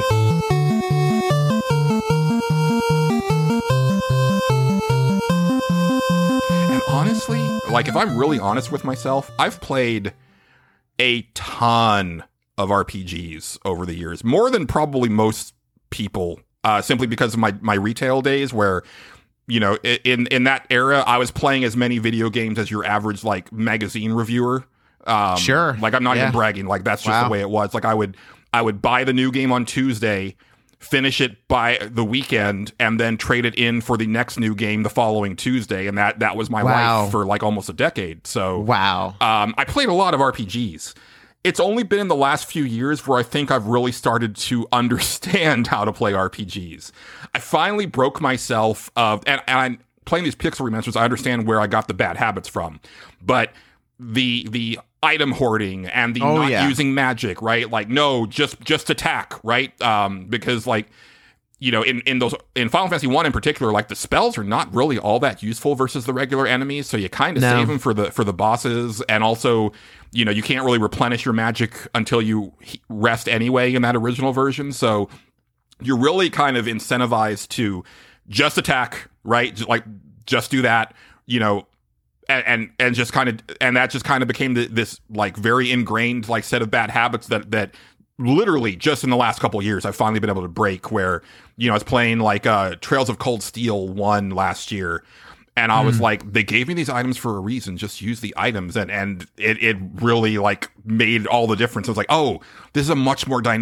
And honestly, like if I'm really honest with myself, I've played a ton of R P Gs over the years, more than probably most people, uh, simply because of my, my retail days where, you know, in, in that era, I was playing as many video games as your average, like, magazine reviewer. Um, Sure. Like, I'm not Yeah. even bragging. Like, that's just Wow. the way it was. Like, I would, I would buy the new game on Tuesday, finish it by the weekend, and then trade it in for the next new game the following Tuesday. And that, that was my Wow. life for, like, almost a decade. So, Wow. um, I played a lot of R P Gs. It's only been in the last few years where I think I've really started to understand how to play R P Gs. I finally broke myself of, and, and I'm playing these pixel remasters, I understand where I got the bad habits from, but the the item hoarding and the Oh, not yeah. using magic, right? Like, no, just just attack, right? Um, because like, you know, in, in those in Final Fantasy one in particular, like the spells are not really all that useful versus the regular enemies, so you kind of No. save them for the for the bosses, and also, you know, you can't really replenish your magic until you he- rest anyway in that original version. So you're really kind of incentivized to just attack, right? Just, like just do that, you know, and and, and just kind of and that just kind of became the, this like very ingrained like set of bad habits that that. Literally just in the last couple of years, I've finally been able to break where, you know, I was playing like uh, Trails of Cold Steel one last year. And I was like, they gave me these items for a reason. Just use the items. And, and it, it really like made all the difference. I was like, oh, this is a much more dynamic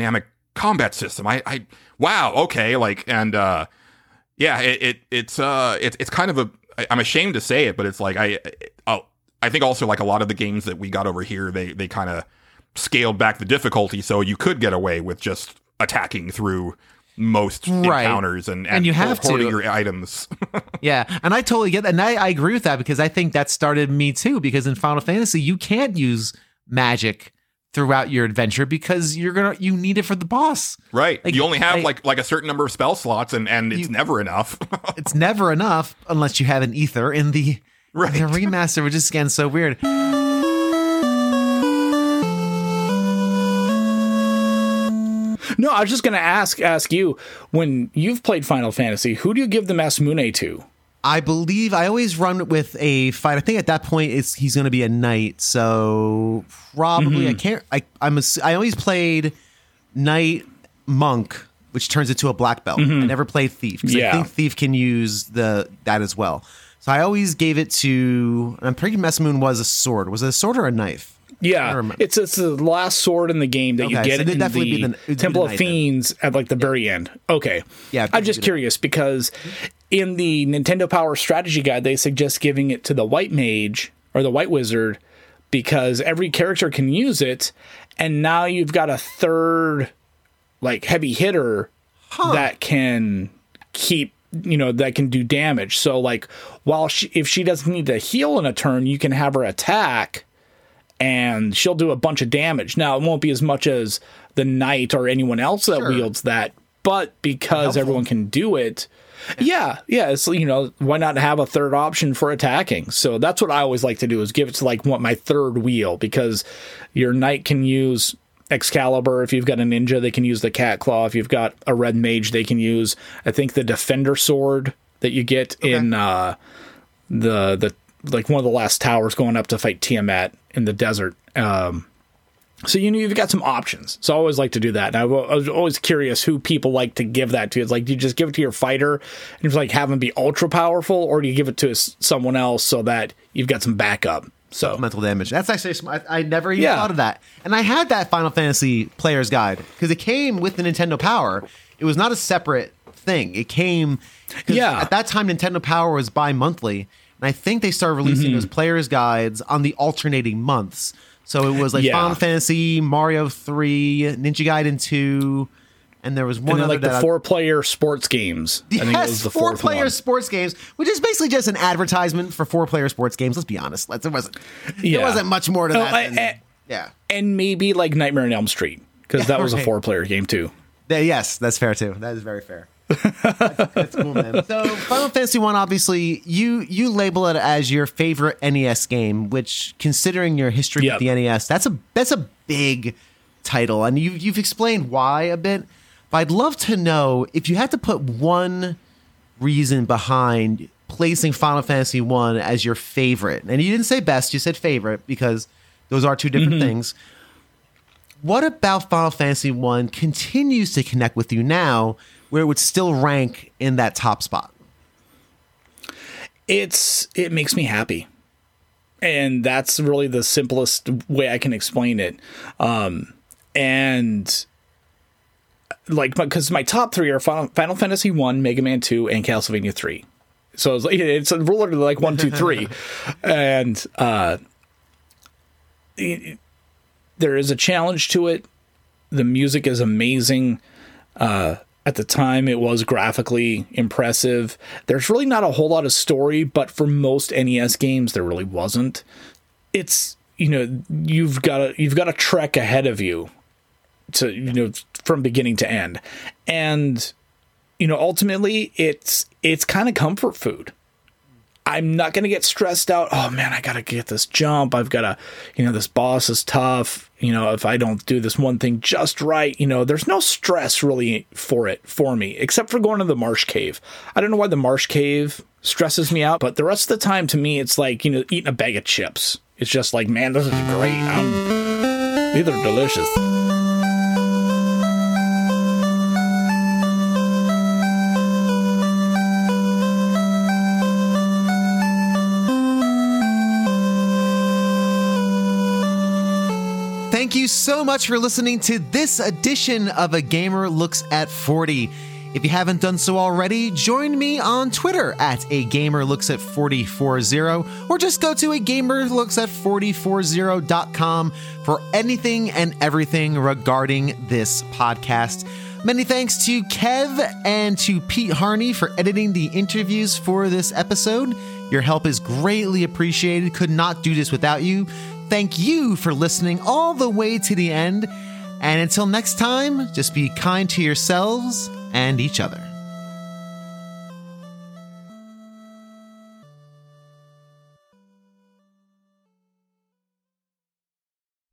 combat system. I, I wow, okay, like, and uh, yeah, it, it it's uh, it, it's kind of a. I, I'm ashamed to say it, but it's like I, I, I think also like a lot of the games that we got over here, they they kind of scaled back the difficulty so you could get away with just attacking through most right. encounters and, and, and you have hoarding to. your items. Yeah, and I totally get that. And I, I agree with that because I think that started me too, because in Final Fantasy, you can't use magic throughout your adventure because you're gonna you need it for the boss. Right. Like, you only have I, like like a certain number of spell slots and, and it's you, never enough. It's never enough unless you have an ether in the, right. in the remaster, which is again so weird. No, I was just going to ask ask you, when you've played Final Fantasy, who do you give the Masamune to? I believe I always run with a fight. I think at that point it's he's going to be a knight, so probably mm-hmm. I can't. I I'm a, I always played knight monk, which turns into a black belt. Mm-hmm. I never played thief because yeah. I think thief can use the that as well. So I always gave it to. I'm pretty Masamune was a sword. Was it a sword or a knife? Yeah, it's it's the last sword in the game that okay, you get so in the, the Temple of Fiends then. At like the yeah. very end. Okay, yeah. I'm just curious it. because in the Nintendo Power Strategy Guide they suggest giving it to the White Mage or the White Wizard because every character can use it, and now you've got a third like heavy hitter huh. that can keep. You know, that can do damage. So like, while she, if she doesn't need to heal in a turn, you can have her attack. And she'll do a bunch of damage. Now, it won't be as much as the knight or anyone else that sure. wields that, but because everyone can do it, yeah, yeah, it's, you know, why not have a third option for attacking? So that's what I always like to do is give it to like what my third wheel, because your knight can use Excalibur. If you've got a ninja, they can use the cat claw. If you've got a red mage, they can use, I think, the defender sword that you get okay. in uh, the the. like one of the last towers going up to fight Tiamat in the desert. Um, so, you know, you've got some options. So I always like to do that. And I, w- I was always curious who people like to give that to. It's like, do you just give it to your fighter and just like have him be ultra powerful, or do you give it to someone else so that you've got some backup? So mental damage. That's actually, I, I never even yeah. thought of that. And I had that Final Fantasy player's guide because it came with the Nintendo Power. It was not a separate thing. It came, yeah. at that time, Nintendo Power was bi-monthly. And I think they started releasing mm-hmm. those players' guides on the alternating months. So it was like yeah. Final Fantasy, Mario three, Ninja Gaiden two, and there was one and then other like the I, four-player sports games. Yes, I think it was the four-player one. sports games, which is basically just an advertisement for four-player sports games. Let's be honest. Let's, it wasn't. Yeah. There wasn't much more to oh, that. I, than, I, yeah, and maybe like Nightmare on Elm Street because yeah, that was right. a four-player game too. Yeah, yes, that's fair too. That is very fair. that's, that's cool, man. So Final Fantasy one, obviously, you you label it as your favorite N E S game, which, considering your history yep. with the N E S, that's a that's a big title, and you you've explained why a bit. But I'd love to know if you had to put one reason behind placing Final Fantasy one as your favorite, and you didn't say best, you said favorite because those are two different mm-hmm. things. What about Final Fantasy one continues to connect with you now, where it would still rank in that top spot? It's it makes me happy, and that's really the simplest way I can explain it. Um, and like, because my top three are Final, Final Fantasy one, Mega Man two, and Castlevania three. So it's, it's literally like one, two, three, and uh, it, there is a challenge to it. The music is amazing. Uh, at the time, it was graphically impressive. There's really not a whole lot of story, but for most N E S games, there really wasn't. It's, you know, you've got a you've got a trek ahead of you to, you know, from beginning to end, and you know, ultimately, it's it's kind of comfort food. I'm not going to get stressed out. Oh man, I got to get this jump. I've got to, you know, this boss is tough. You know, if I don't do this one thing just right, you know, there's no stress really for it for me, except for going to the Marsh Cave. I don't know why the Marsh Cave stresses me out, but the rest of the time to me, it's like, you know, eating a bag of chips. It's just like, man, this is great. I'm, these are delicious. Thank thank you so much for listening to this edition of A Gamer Looks at forty. If you haven't done so already, join me on Twitter at A Gamer Looks at forty forty, or just go to a gamer looks at forty forty dot com for anything and everything regarding this podcast. Many thanks to Kev and to Pete Harney for editing the interviews for this episode. Your help is greatly appreciated. Could not do this without you. Thank you for listening all the way to the end. And until next time, just be kind to yourselves and each other.